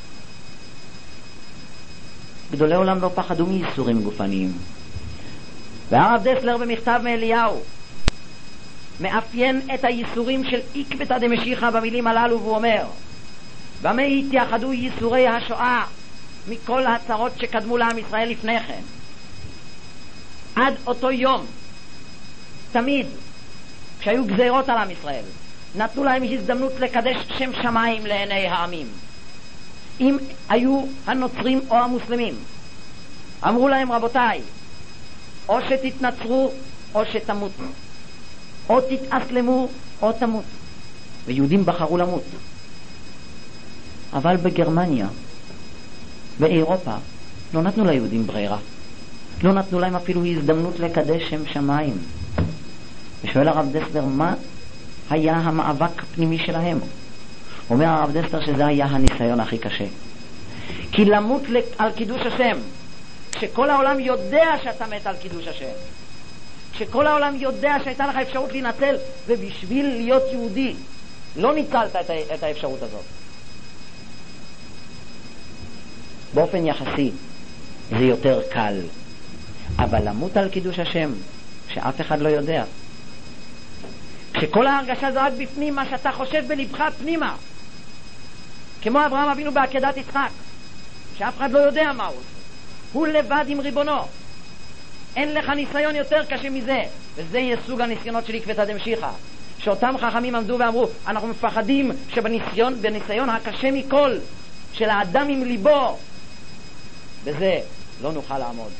גדולי עולם לא פחדו מייסורים גופניים. והרב דסלר במכתב מאליהו מאפיין את הייסורים של עקבתא דמשיחא במילים הללו, והוא אומר, במה התייחדו ייסורי השואה מכל הצרות שקדמו לעם ישראל לפני כן? עד אותו יום, תמיד כשהיו גזירות על עם ישראל, נתנו להם הזדמנות לקדש שם שמיים לעיני העמים. אם היו הנוצרים או המוסלמים, אמרו להם, רבותיי, או שתתנצרו או שתמותו, או תתאסלמו או תמות. ויהודים בחרו למות. אבל בגרמניה, באירופה, לא נתנו ליהודים ברירה. לא נתנו להם אפילו הזדמנות לקדש שם שמיים. ושואל הרב דסלר, מה היה המאבק הפנימי שלהם? אומר הרב דסלר שזה היה הניסיון הכי קשה. כי למות על קידוש השם, כשכל העולם יודע שאתה מת על קידוש השם, כשכל העולם יודע שהייתה לך אפשרות להינצל, ובשביל להיות יהודי לא ניצלת את האפשרות הזאת. באופן יחסי זה יותר קל, אבל למות על קידוש השם שאף אחד לא יודע, כשכל ההרגשה זה רק בפנים, מה שאתה חושב בלבך פנימה, כמו אברהם אבינו בעקדת יצחק, שאף אחד לא יודע מה הוא לבד עם ריבונו. אין לך ניסיון יותר קשה מזה, וזה יסוג הניסיונות של עקבתא דמשיחא, שאותם חכמים עמדו ואמרו, אנחנו מפחדים שבניסיון הקשה מכל של האדם עם ליבו, בזה לא נוכל לעמוד.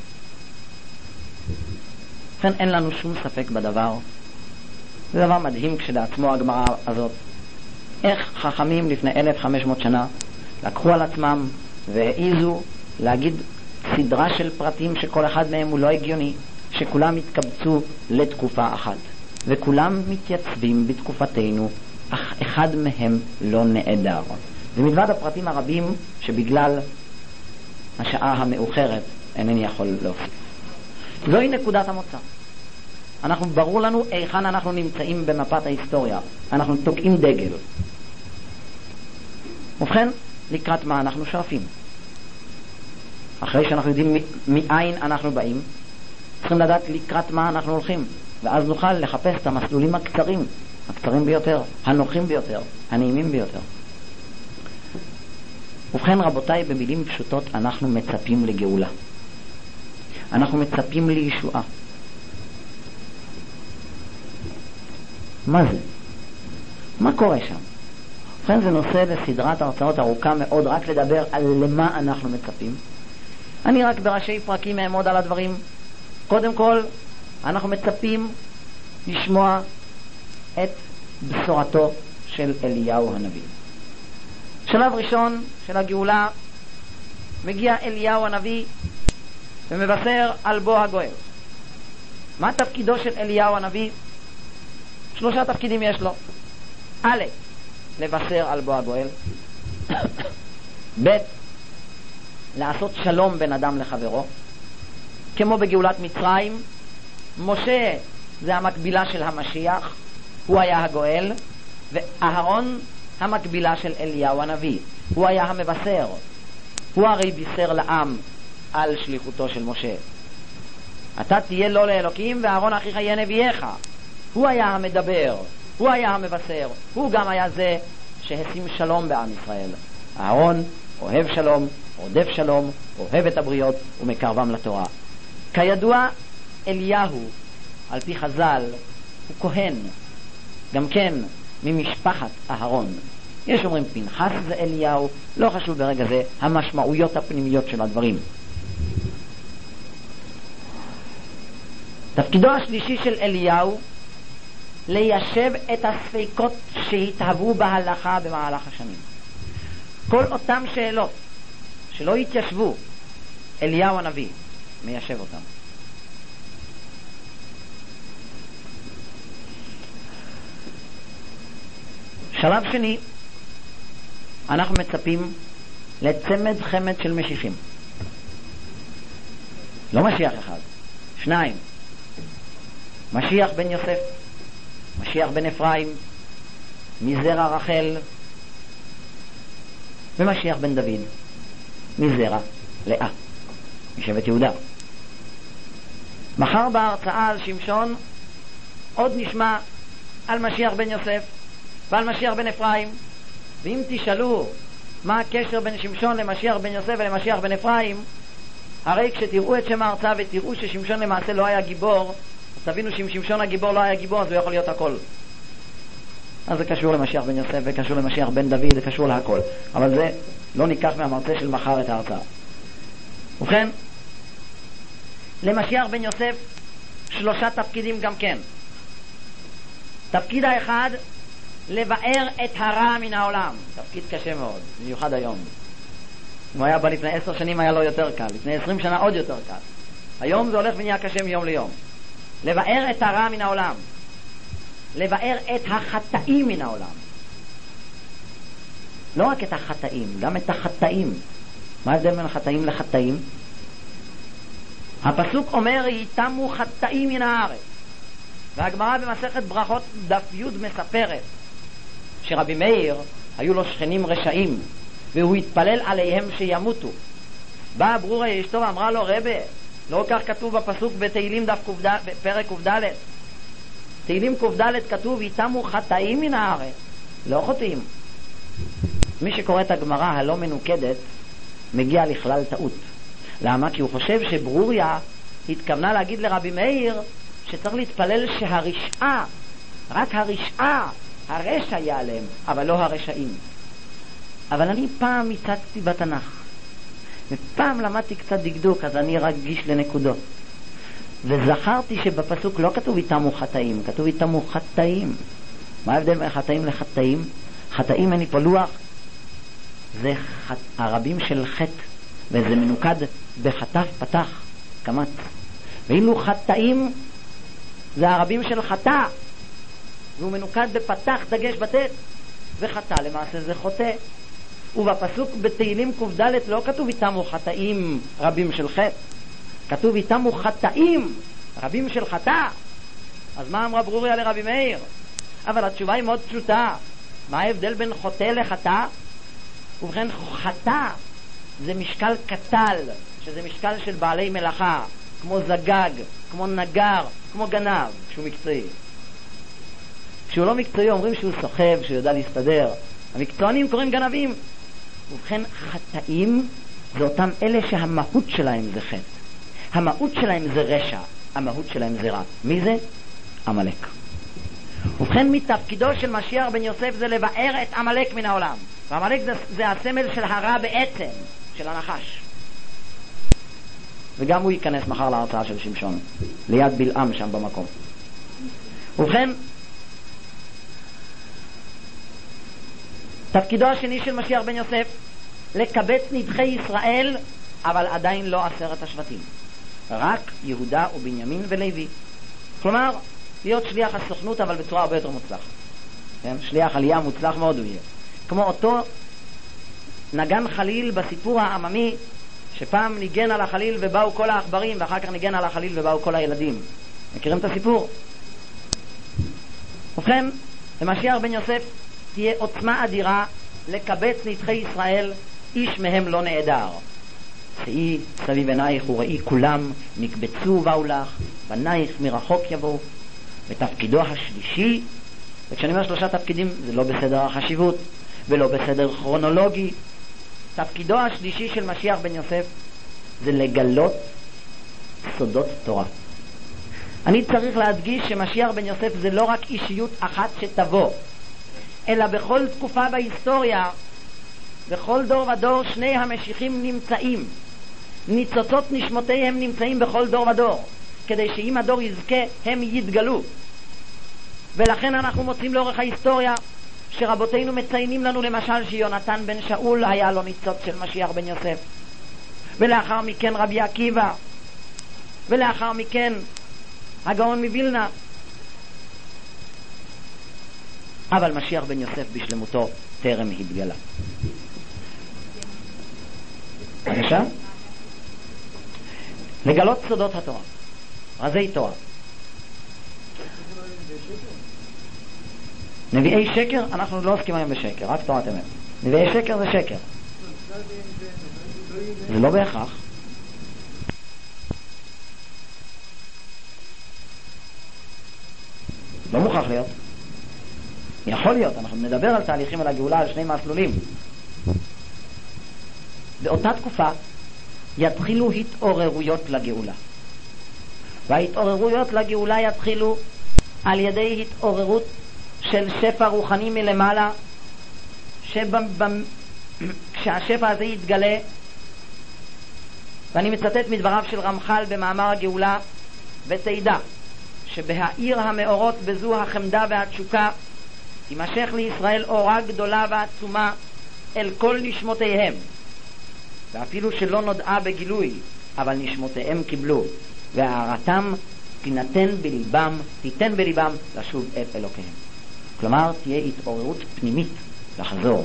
לכן אין לנו שום ספק בדבר. זה דבר מדהים כשלעצמו הגמרא הזאת, איך חכמים לפני 1500 שנה לקחו על עצמם והעיזו להגיד סדרה של פרטים שכל אחד מהם הוא לא הגיוני, שכולם התקבצו לתקופה אחת, וכולם מתייצבים בתקופתנו, אך אחד מהם לא נעדר. ומלבד הפרטים הרבים שבגלל השעה המאוחרת אינני יכול להוסיף. זוהי נקודת המוצא. ברור לנו היכן אנחנו נמצאים במפת ההיסטוריה. אנחנו תוקעים דגל. ובכן, לקראת מה אנחנו שואפים? אחרי שאנחנו יודעים מאין אנחנו באים, צריכים לדעת לקראת מה אנחנו הולכים, ואז נוכל לחפש את המסלולים הקצרים ביותר, הנוחים ביותר, הנעימים ביותר. ובכן רבותיי, במילים פשוטות, אנחנו מצפים לגאולה. אנחנו מצפים לישועה. מה זה? מה קורה שם? ובכן, זה נושא לסדרת הרצאות ארוכה מאוד, רק לדבר על למה אנחנו מצפים. אני רק בראשי פרקים אעמוד על הדברים. קודם כל, אנחנו מצפים לשמוע את בשורתו של אליהו הנביא. שלב ראשון של הגאולה, מגיע אליהו הנביא ומבשר על בוא הגואל. מה תפקידו של אליהו הנביא? 3 תפקידים יש לו. א', לבשר על בוא הגואל. ב', לעשות שלום בין אדם לחברו. כמו בגאולת מצרים, משה זה המקבילה של המשיח, הוא היה הגואל, ואהרון המקבילה של אליהו הנביא, הוא היה המבשר. הוא הרי בישר לעם על שליחותו של משה. אתה תהיה לו לאלוקים ואהרון אחיך יהיה נביאך. הוא היה המדבר, הוא היה המבשר, הוא גם היה זה שהשים שלום בעם ישראל. אהרון אוהב שלום, רודף שלום, אוהב את הבריות ומקרבם לתורה. כידוע, אליהו על פי חז"ל הוא כהן, גם כן ממשפחת אהרון. יש אומרים פנחס זה אליהו, לא חשוב ברגע זה המשמעויות הפנימיות של הדברים. תפקידו השלישי של אליהו ליישב את הספקות שהתהוו בהלכה במהלך השנים. כל אותם שאלות שלא התיישבו, אליהו הנביא מיישב אותם. שלב שני, אנחנו מצפים לצמד חמד של משיחים. לא משיח אחד, שניים. משיח בן יוסף, משיח בן אפרים, מזרע רחל, ומשיח בן דוד, מזרע לאה, משבט יהודה. מחר בהרצאה על שמשון עוד נשמע על משיח בן יוסף ועל משיח בן אפרים. ואם תשאלו מה הקשר בין שמשון למשיח בן יוסף ולמשיח בן אפרים, הרי כשתראו את שם ההרצאה ותראו ששמשון למעשה לא היה גיבור, תבינו שאם שמשון הגיבור לא היה גיבור, אז הוא יכול להיות הכל. אז זה קשור למשיח בן יוסף וקשור למשיח בן דוד, זה קשור להכל, אבל זה לא ניקח מהמרצה של מחר את ההרצאה. ובכן, למשיח בן יוסף 3 תפקידים גם כן. תפקיד האחד, לבאר את הרע מן העולם. תפקיד קשה מאוד, במיוחד היום. אם הוא היה בא לפני 10 שנים היה לו יותר קל, לפני 20 שנה עוד יותר קל. היום זה הולך ונהיה קשה מיום ליום. לבאר את הרע מן העולם, לבאר את החטאים מן העולם. לא רק את החטאים, גם את החטאים. מה ההבדל בין חטאים לחטאים? הפסוק אומר יתמו חטאים מן הארץ, והגמרא במסכת ברכות דף י' מספרת שרבי מאיר היו לו שכנים רשעים והוא התפלל עליהם שימותו. באה ברורה אשתו ואמרה לו, רבי, לא כך כתוב בפסוק בתהילים פרק ק"ד. תהילים ק"ד כתוב יתמו חטאים מן הארץ, לא חוטאים. מי שקורא את הגמרא הלא מנוקדת מגיע לכלל טעות. למה? כי הוא חושב שברוריה התכוונה להגיד לרבי מאיר שצריך להתפלל שהרשעה, רק הרשעה, הרשע ייעלם, אבל לא הרשעים. אבל אני פעם הצצתי בתנ"ך ופעם למדתי קצת דקדוק, אז אני רגיש לנקודות, וזכרתי שבפסוק לא כתוב יתמו חטאים, כתוב יתמו חטאים. מה ההבדל בין חטאים לחטאים? חטאים אין פלוח, זה הרבים של חטא, וזה מנוקד בחטף פתח כמת. ואילו חטאים זה הרבים של חטא, והוא מנוקד בפתח דגש בתת, וחטא למעשה זה חוטא. ובפסוק בתהילים ק"ד לא כתוב יתמו חטאים רבים של חטא, כתוב יתמו חטאים רבים של חטא. אז מה אמרה ברוריה לרבי מאיר? אבל התשובה היא מאוד פשוטה. מה ההבדל בין חוטא לחטא? ובכן, חטא זה משקל קטל, שזה משקל של בעלי מלאכה, כמו זגג, כמו נגר, כמו גנב, כשהוא מקצועי. כשהוא לא מקצועי אומרים שהוא סוחב, שהוא יודע להסתדר. המקצוענים קוראים גנבים. ובכן, חטאים זה אותם אלה שהמהות שלהם זה חטא, המהות שלהם זה רשע, המהות שלהם זה רע. מי זה? עמלק. ובכן, מתפקידו של משיח בן יוסף זה לבאר את עמלק מן העולם. ועמלק זה הסמל של הרע בעצם, של הנחש. וגם הוא ייכנס מחר להרצאה של שמשון, ליד בלעם שם במקום. ובכן, תפקידו השני של משיח בן יוסף לקבץ נדחי ישראל, אבל עדיין לא 10 השבטים, רק יהודה ובנימין ולוי. כלומר, להיות שליח הסוכנות אבל בצורה הרבה יותר מוצלח. כן? שליח עלייה מוצלח מאוד הוא יהיה. כמו אותו נגן חליל בסיפור העממי, שפעם ניגן על החליל ובאו כל העכברים, ואחר כך ניגן על החליל ובאו כל הילדים. מכירים את הסיפור? ובכן, למשיח בן יוסף תהיה עוצמה אדירה לקבץ נדחי ישראל, איש מהם לא נעדר. שאי סביב עינייך וראי כולם נקבצו ובאו לך, בנייך מרחוק יבואו. ותפקידו השלישי, וכשאני אומר 3 תפקידים זה לא בסדר החשיבות ולא בסדר כרונולוגי, תפקידו השלישי של משיח בן יוסף זה לגלות סודות תורה. אני צריך להדגיש שמשיח בן יוסף זה לא רק אישיות אחת שתבוא, אלא בכל תקופה בהיסטוריה, בכל דור ודור, שני המשיחים נמצאים, ניצוצות נשמותיהם נמצאים בכל דור ודור, כדי שאם הדור יזכה הם יתגלו. ולכן אנחנו מוצאים לאורך ההיסטוריה שרבותינו מציינים לנו למשל שיונתן בן שאול היה לו ניצוץ של משיח בן יוסף, ולאחר מכן רבי עקיבא, ולאחר מכן הגאון מווילנה. אבל משיח בן יוסף בשלמותו טרם התגלה. בבקשה? לגלות סודות התורה, רזי תורה. נביאי שקר, אנחנו לא עוסקים היום בשקר, רק תורת אמת. נביאי שקר זה שקר. זה לא בהכרח. לא מוכרח להיות. יכול להיות, אנחנו נדבר על תהליכים על הגאולה, על שני מסלולים. באותה תקופה יתחילו התעוררויות לגאולה. וההתעוררויות לגאולה יתחילו על ידי התעוררות של שפע רוחני מלמעלה, כשהשפע הזה יתגלה, ואני מצטט מדבריו של רמח"ל במאמר הגאולה, ותדע שבהעיר המאורות בזו החמדה והתשוקה תימשך לישראל אורה גדולה ועצומה אל כל נשמותיהם, ואפילו שלא נודעה בגילוי, אבל נשמותיהם קיבלו, והערתם תיתן בליבם לשוב אל אלוקיהם. כלומר, תהיה התעוררות פנימית לחזור.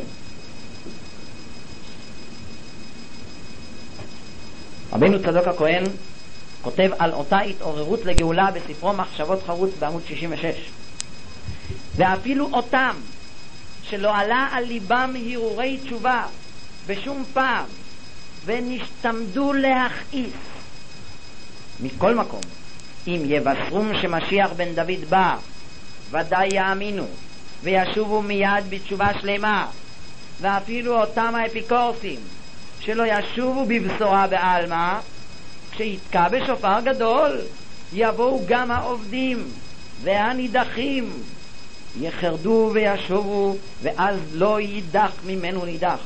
רבינו צדוק הכהן כותב על אותה התעוררות לגאולה בספרו מחשבות חרוץ בעמוד 66. ואפילו אותם שלא עלה על ליבם הרהורי תשובה בשום פעם ונשתמדו להכעיס, מכל מקום אם יבשרום שמשיח בן דוד בא, ודאי יאמינו וישובו מיד בתשובה שלמה. ואפילו אותם האפיקורסים שלא ישובו בבשורה בעלמא, כשיתקע בשופר גדול יבואו גם העובדים והנידחים, יחרדו וישובו, ואז לא יידח ממנו נידח.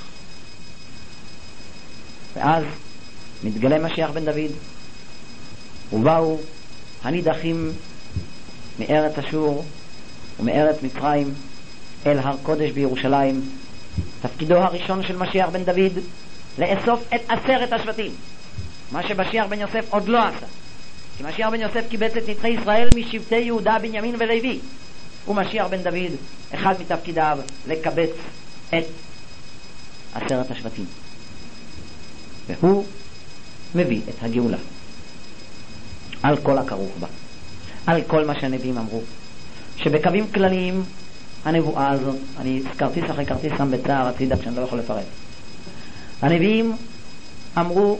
ואז מתגלה משיח בן דוד, ובאו הנידחים מארץ אשור ומארץ מצרים אל הר קודש בירושלים. תפקידו הראשון של משיח בן דוד לאסוף את 10 השבטים, מה שמשיח בן יוסף עוד לא עשה, כי משיח בן יוסף קיבץ את נדחי ישראל משבטי יהודה, בנימין ולוי, ומשיח בן דוד אחד מתפקידיו לקבץ את 10 השבטים, והוא מביא את הגאולה על כל הכרוך בה, על כל מה שהנביאים אמרו, שבקווים כלליים הנבואה הזאת, אני כרטיס אחרי כרטיס שם בצער הצידה שאני לא יכול לפרט, הנביאים אמרו,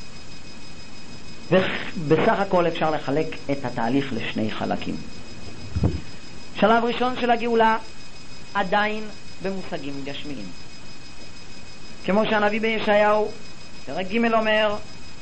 ובסך הכל אפשר לחלק את התהליך לשני חלקים. שלב ראשון של הגאולה עדיין במושגים גשמיים, כמו שהנביא בישעיהו פרק ג' אומר,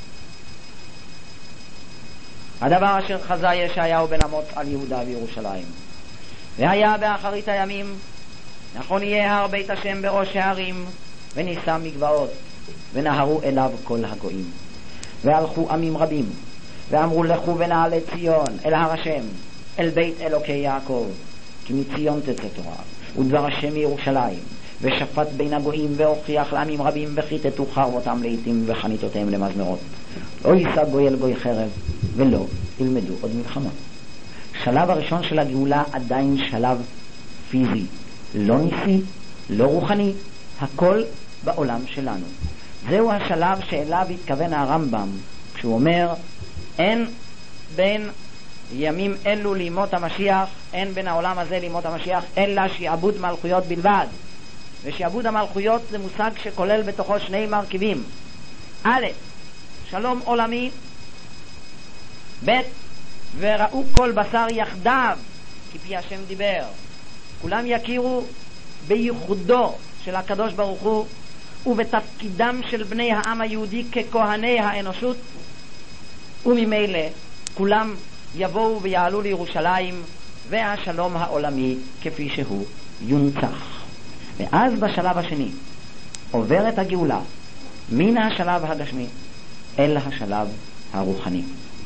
הדבר אשר חזה ישעיהו בן אמוץ על יהודה וירושלים, והיה באחרית הימים, נכון יהיה הר בית השם בראש הערים, ונישא מגבעות, ונהרו אליו כל הגויים. והלכו עמים רבים, ואמרו לכו ונעלה ציון אל הר השם, אל בית אלוקי יעקב, כי מציון תצא תורה, ודבר השם מירושלים, ושפט בין הגויים, והוכיח לעמים רבים, וכיתתו חרבותם לעתים וחניתותיהם למזמרות. לא יישא גוי אל גוי חרב, ולא ילמדו עוד מלחמה. שלב הראשון של הגאולה עדיין שלב פיזי, לא ניסי, לא רוחני, הכל בעולם שלנו. זהו השלב שאליו התכוון הרמב"ם כשהוא אומר, אין בין ימים אלו לימות המשיח, אין בין העולם הזה לימות המשיח, אלא שיעבוד מלכויות בלבד. ושיעבוד המלכויות זה מושג שכולל בתוכו שני מרכיבים: א', שלום עולמי, ב', וראו כל בשר יחדיו כי פי השם דיבר. כולם יכירו בייחודו של הקדוש ברוך הוא ובתפקידם של בני העם היהודי ככהני האנושות, וממילא כולם יבואו ויעלו לירושלים, והשלום העולמי כפי שהוא יונצח. ואז בשלב השני עוברת הגאולה מן השלב הגשמי אל השלב הרוחני.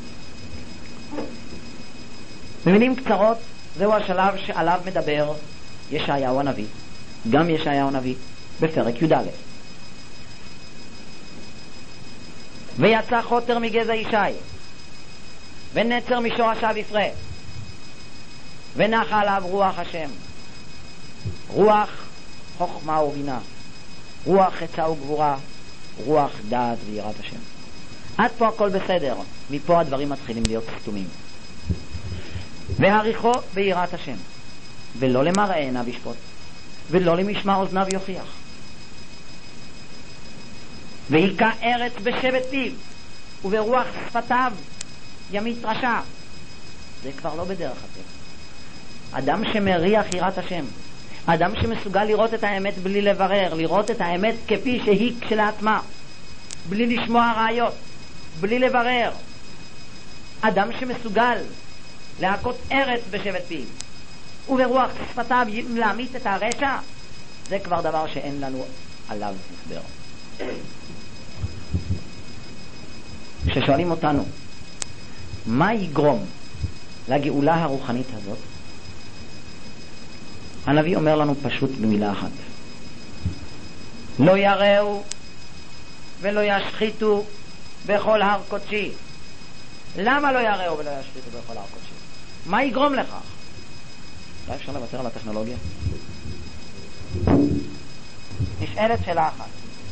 במילים קצרות, זהו השלב שעליו מדבר ישעיהו הנביא, גם ישעיהו הנביא בפרק י"א. ויצא חוטר מגזע ישי, ונצר משורשיו יפרה, ונחה עליו רוח השם, רוח חוכמה ובינה, רוח חצה וגבורה, רוח דעת ויראת השם. עד פה הכל בסדר, מפה הדברים מתחילים להיות סתומים. והריחו ביראת השם, ולא למראה עיניו ישפוט, ולא למשמע אוזניו יוכיח. והיכה ארץ בשבט פיו, וברוח שפתיו ימית רשע. זה כבר לא בדרך הטבע. אדם שמריח יראת השם, אדם שמסוגל לראות את האמת בלי לברר, לראות את האמת כפי שהיא כשלעצמה, בלי לשמוע ראיות, בלי לברר, אדם שמסוגל להכות ארץ בשבט פיו וברוח שפתיו להמית את הרשע, זה כבר דבר שאין לנו עליו הסבר. כששואלים אותנו מה יגרום לגאולה הרוחנית הזאת, הנביא אומר לנו פשוט במילה אחת: לא יראו ולא ישחיתו בכל הר קודשי. למה לא יראו ולא ישחיתו בכל הר קודשי? מה יגרום לכך? לא אפשר לוותר על הטכנולוגיה? נשאלת שאלה אחת: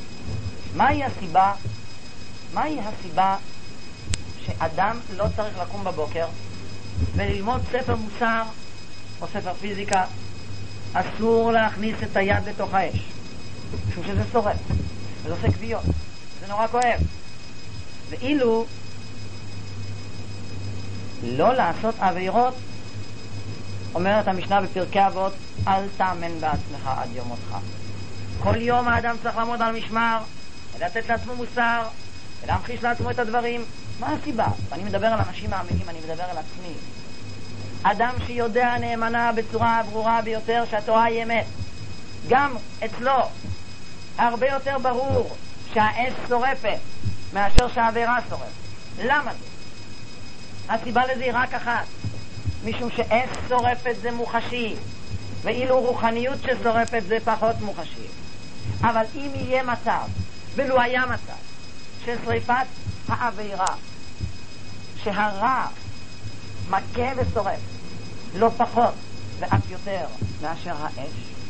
מהי הסיבה שאדם לא צריך לקום בבוקר וללמוד ספר מוסר או ספר פיזיקה? אסור להכניס את היד לתוך האש, משום שזה שורף, וזה עושה כוויות, זה נורא כואב. ואילו לא לעשות עבירות, אומרת המשנה בפרקי אבות, אל תאמן בעצמך עד יום מותך. כל יום האדם צריך לעמוד על משמר ולתת לעצמו מוסר ולהמחיש לעצמו את הדברים. מה הסיבה? אני מדבר על אנשים מאמינים, אני מדבר על עצמי. אדם שיודע נאמנה בצורה ברורה ביותר שהתורה היא אמת, גם אצלו הרבה יותר ברור שהאש שורפת מאשר שהעבירה שורפת. למה זה? הסיבה לזה היא רק אחת, משום שאש שורפת זה מוחשי, ואילו רוחניות ששורפת זה פחות מוחשי. אבל אם יהיה מצב, ולו היה מצב, ששריפת העבירה, שהרע מכה ושורף לא פחות ואף יותר מאשר האש,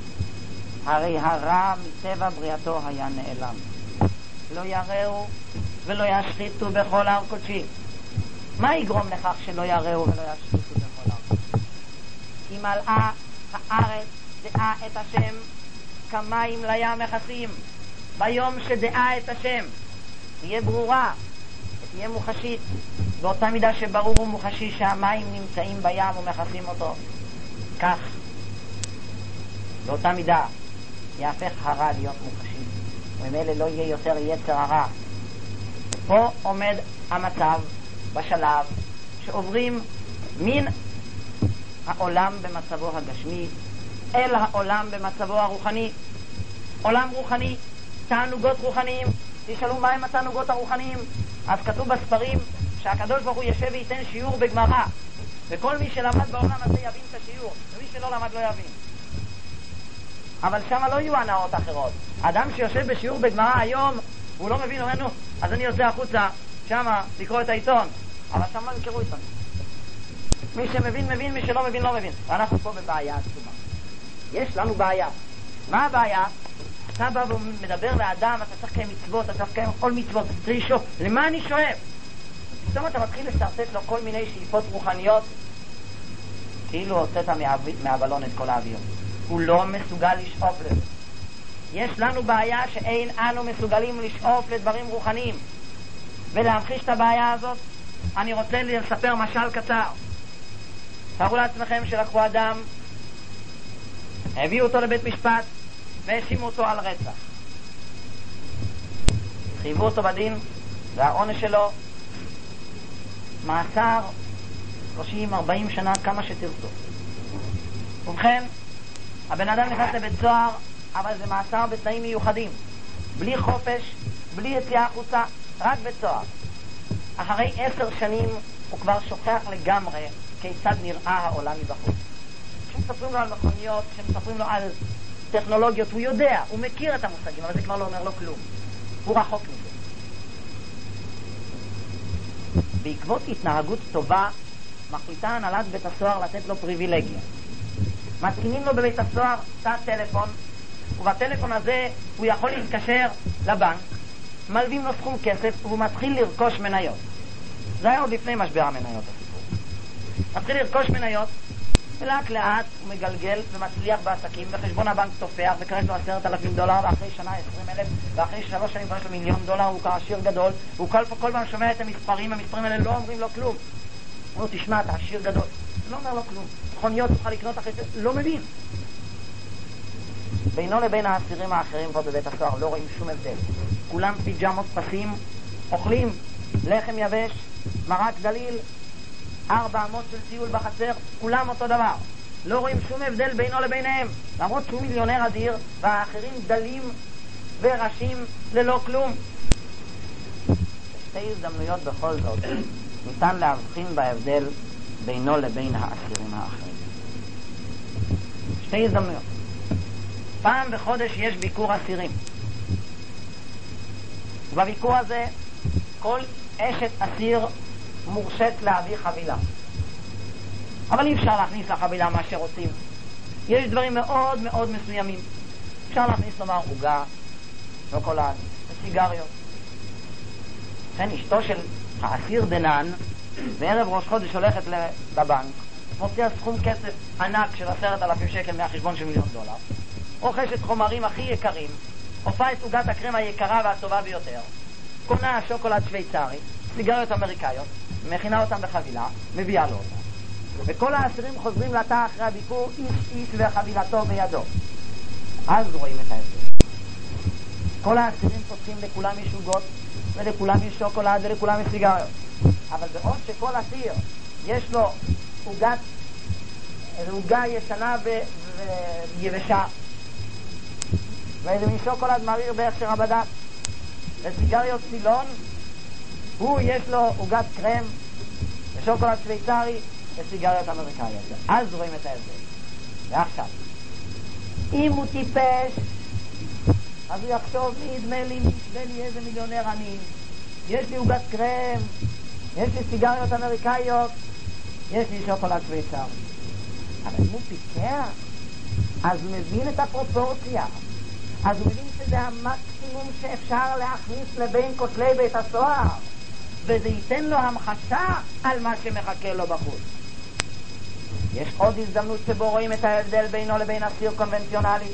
הרי הרע מטבע בריאתו היה נעלם. לא יראו ולא ישחיתו בכל הר קודשי. מה יגרום לכך שלא יראו ולא ישחיתו בכל הר קודשי? כי מלאה הארץ דעה את השם כמים לים מכסים. ביום שדעה את השם תהיה ברורה, תהיה מוחשית, באותה מידה שברור ומוחשי שהמים נמצאים בים ומכסים אותו, כך באותה מידה יהפך הרע להיות מוחשי, וממילא לא יהיה יותר יצר הרע. פה עומד המצב בשלב שעוברים מן העולם במצבו הגשמי אל העולם במצבו הרוחני. עולם רוחני, תענוגות רוחניים. תשאלו מה הם התענוגות הרוחניים? אז כתוב בספרים שהקדוש ברוך הוא ישב וייתן שיעור בגמרא, וכל מי שלמד בעולם הזה יבין את השיעור, ומי שלא למד לא יבין. אבל שם לא יהיו הנאות אחרות. אדם שיושב בשיעור בגמרא היום והוא לא מבין, אומר: נו, אז אני יוצא החוצה שמה לקרוא את העיתון. אבל שם לא יקראו עיתון. מי שמבין מבין, מי שלא מבין לא מבין. ואנחנו פה בבעיה עצומה. יש לנו בעיה. מה הבעיה? אתה בא ומדבר לאדם, אתה צריך לקיים מצוות, אתה צריך לקיים כל מצוות, תרישו, למה אני שואף? פתאום אתה מתחיל לשרטט לו כל מיני שאיפות רוחניות, כאילו הוצאת מהבלון את כל האוויר. הוא לא מסוגל לשאוף לזה. יש לנו בעיה שאין אנו מסוגלים לשאוף לדברים רוחניים. ולהמחיש את הבעיה הזאת, אני רוצה לספר משל קצר. תארו לעצמכם שלקחו אדם, הביאו אותו לבית משפט והאשימו אותו על רצח. חייבו אותו בדין, והעונש שלו מאסר 30-40 שנה, כמה שתרצו. ובכן, הבן אדם נכנס לבית סוהר, אבל זה מאסר בתנאים מיוחדים, בלי חופש, בלי יציאה החוצה, רק בית סוהר. אחרי 10 שנים הוא כבר שוכח לגמרי כיצד נראה העולם מבחוץ. כשמספרים לו על מכוניות, כשמספרים לו על טכנולוגיות, הוא יודע, הוא מכיר את המושגים, אבל זה כבר לא אומר לו כלום. הוא רחוק מזה. בעקבות התנהגות טובה, מחליטה הנהלת בית הסוהר לתת לו פריבילגיה. מתקינים לו בבית הסוהר תא טלפון, ובטלפון הזה הוא יכול להתקשר לבנק, מלווים לו סכום כסף והוא מתחיל לרכוש מניות. זה היה עוד לפני משבר המניות הסיפור. מתחיל לרכוש מניות ולאט לאט הוא מגלגל ומצליח בעסקים, וחשבון הבנק תופח וכרש לו $10,000, ואחרי שנה 20,000, ואחרי 3 שנים כבר יש לו $1,000,000, הוא עשיר גדול. הוא כל פעם שומע את המספרים האלה לא אומרים לו כלום. הוא אומר, תשמע, אתה עשיר גדול. זה לא אומר לו כלום. מכוניות תוכל לקנות אחרי זה, לא מבין. בינו לבין האסירים האחרים פה בבית הסוהר לא רואים שום הבדל. כולם פיג'מות פסים, אוכלים לחם יבש, מרק דליל, 4 אמות של טיול בחצר, כולם אותו דבר. לא רואים שום הבדל בינו לביניהם, למרות שהוא מיליונר אדיר והאחרים דלים וראשים ללא כלום. בשתי הזדמנויות בכל זאת ניתן להבחין בהבדל בינו לבין האסירים האחרים. שתי הזדמנויות. פעם בחודש יש ביקור אסירים. בביקור הזה כל אשת אסיר מורשת להביא חבילה, אבל אי אפשר להכניס לחבילה מה שרוצים. יש דברים מאוד מאוד מסוימים. אפשר להכניס לומר עוגה, שוקולד וסיגריות. לכן אשתו של האסיר דנן בערב ראש חודש הולכת לבנק, מוציאה סכום כסף ענק של 10,000 שקל מהחשבון של $1,000,000, רוכשת חומרים הכי יקרים, עושה את עוגת הקרם היקרה והטובה ביותר, קונה שוקולד שוויצרי, סיגריות אמריקאיות, מכינה אותם בחבילה, מביאה לו אותם. וכל האסירים חוזרים לתא אחרי הביקור, איש וחבילתו בידו. אז רואים את ההבדל. כל האסירים פותחים, לכולם יש עוגות, ולכולם יש שוקולד, ולכולם יש סיגריות. אבל בעוד שכל אסיר יש לו עוגה ישנה ויבשה, ואיזה מין שוקולד מריר בהכשר הבדק, וסיגריות סילון, הוא יש לו עוגת קרם ושוקולד שוויצרי וסיגריות אמריקאיות. אז רואים את ההבדל. ועכשיו, אם הוא טיפש, אז הוא יחשוב, נדמה לי איזה מיליונר אני, יש לי עוגת קרם, יש לי סיגריות אמריקאיות, יש לי שוקולד שוויצרי. אבל אם הוא פיקח, אז הוא מבין את הפרופורציה, אז הוא מבין שזה המקסימום שאפשר להכניס לבין כותלי בית הסוהר, וזה ייתן לו המחשה על מה שמחכה לו בחוץ. יש עוד הזדמנות שבו רואים את ההבדל בינו לבין אסיר קונבנציונלי.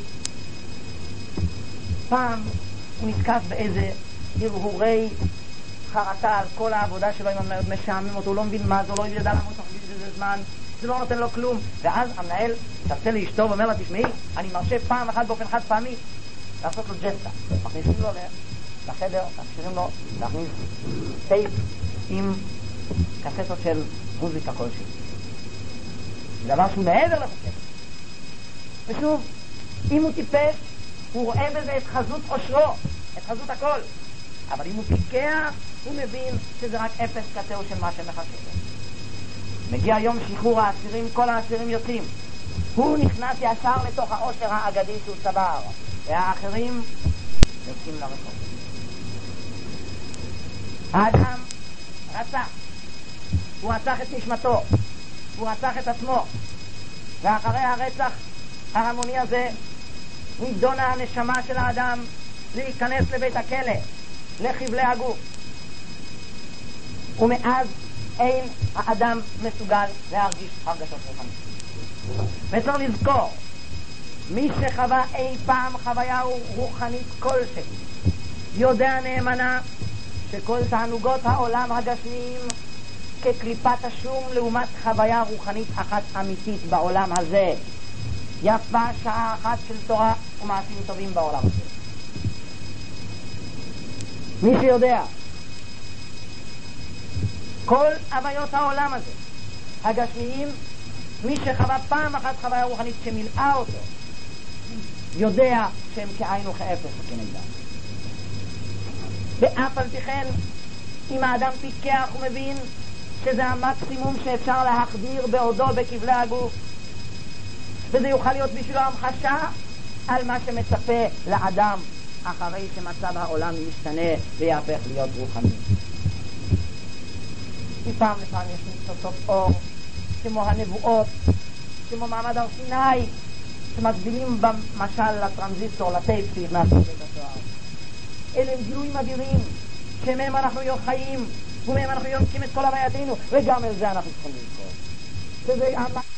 פעם הוא נתקף באיזה הרהורי חרטה על כל העבודה שלו עם המנהל, משעמם אותו, הוא לא מבין מה זה, הוא לא ידע למה הוא תחליט איזה זמן, זה לא נותן לו כלום. ואז המנהל תרצה לאשתו ואומר לה, תשמעי, אני מרשה פעם אחת באופן חד פעמי לעשות לו ג'סטה. מכניסים לו לחדר, תקשירים לו להכניס טייפ עם קסטות של מוזיקה כלשהי. זה דבר שהוא מעבר לחוקר. ושוב, אם הוא טיפש, הוא רואה בזה את חזות עושרו, את חזות הכל. אבל אם הוא פיקח, הוא מבין שזה רק אפס קטעו של מה שמחכה לו. מגיע יום שחרור האסירים, כל האסירים יוצאים. הוא נכנס ישר לתוך העושר האגדי שהוא צבר, והאחרים יוצאים לרחוב. האדם רצח, הוא רצח את נשמתו, הוא רצח את עצמו, ואחרי הרצח ההמוני הזה נידונה הנשמה של האדם להיכנס לבית הכלא, לחבלי הגוף, ומאז אין האדם מסוגל להרגיש הרגשות רוחניות. וצריך לזכור, מי שחווה אי פעם חוויה רוחנית כלשהי יודע נאמנה שכל תענוגות העולם הגשמיים כקליפת השום לעומת חוויה רוחנית אחת אמיתית בעולם הזה. יפה שעה אחת של תורה ומעשים טובים בעולם הזה. מי שיודע כל הוויות העולם הזה הגשמיים, מי שחווה פעם אחת חוויה רוחנית שמילאה אותו, יודע שהם כאין וכאפס וכנגדם. ואף על פי כן, אם האדם פיקח ומבין שזה המקסימום שאפשר להחדיר בעודו בכבלי הגוף, וזה יוכל להיות בשבילו המחשה על מה שמצפה לאדם אחרי שמצב העולם משתנה ויהפך להיות רוחני. מפעם לפעם יש ניצוצות אור כמו הנבואות כמו מעמד הר סיני, שמקבילים במשל לטרנזיסטור, לטייפ שהכנסנו בבית הסוהר. אלה הם גילויים אדירים, שמהם אנחנו חיים, ומהם אנחנו יונקים את כל הווייתנו, וגם על זה אנחנו צריכים לזכור.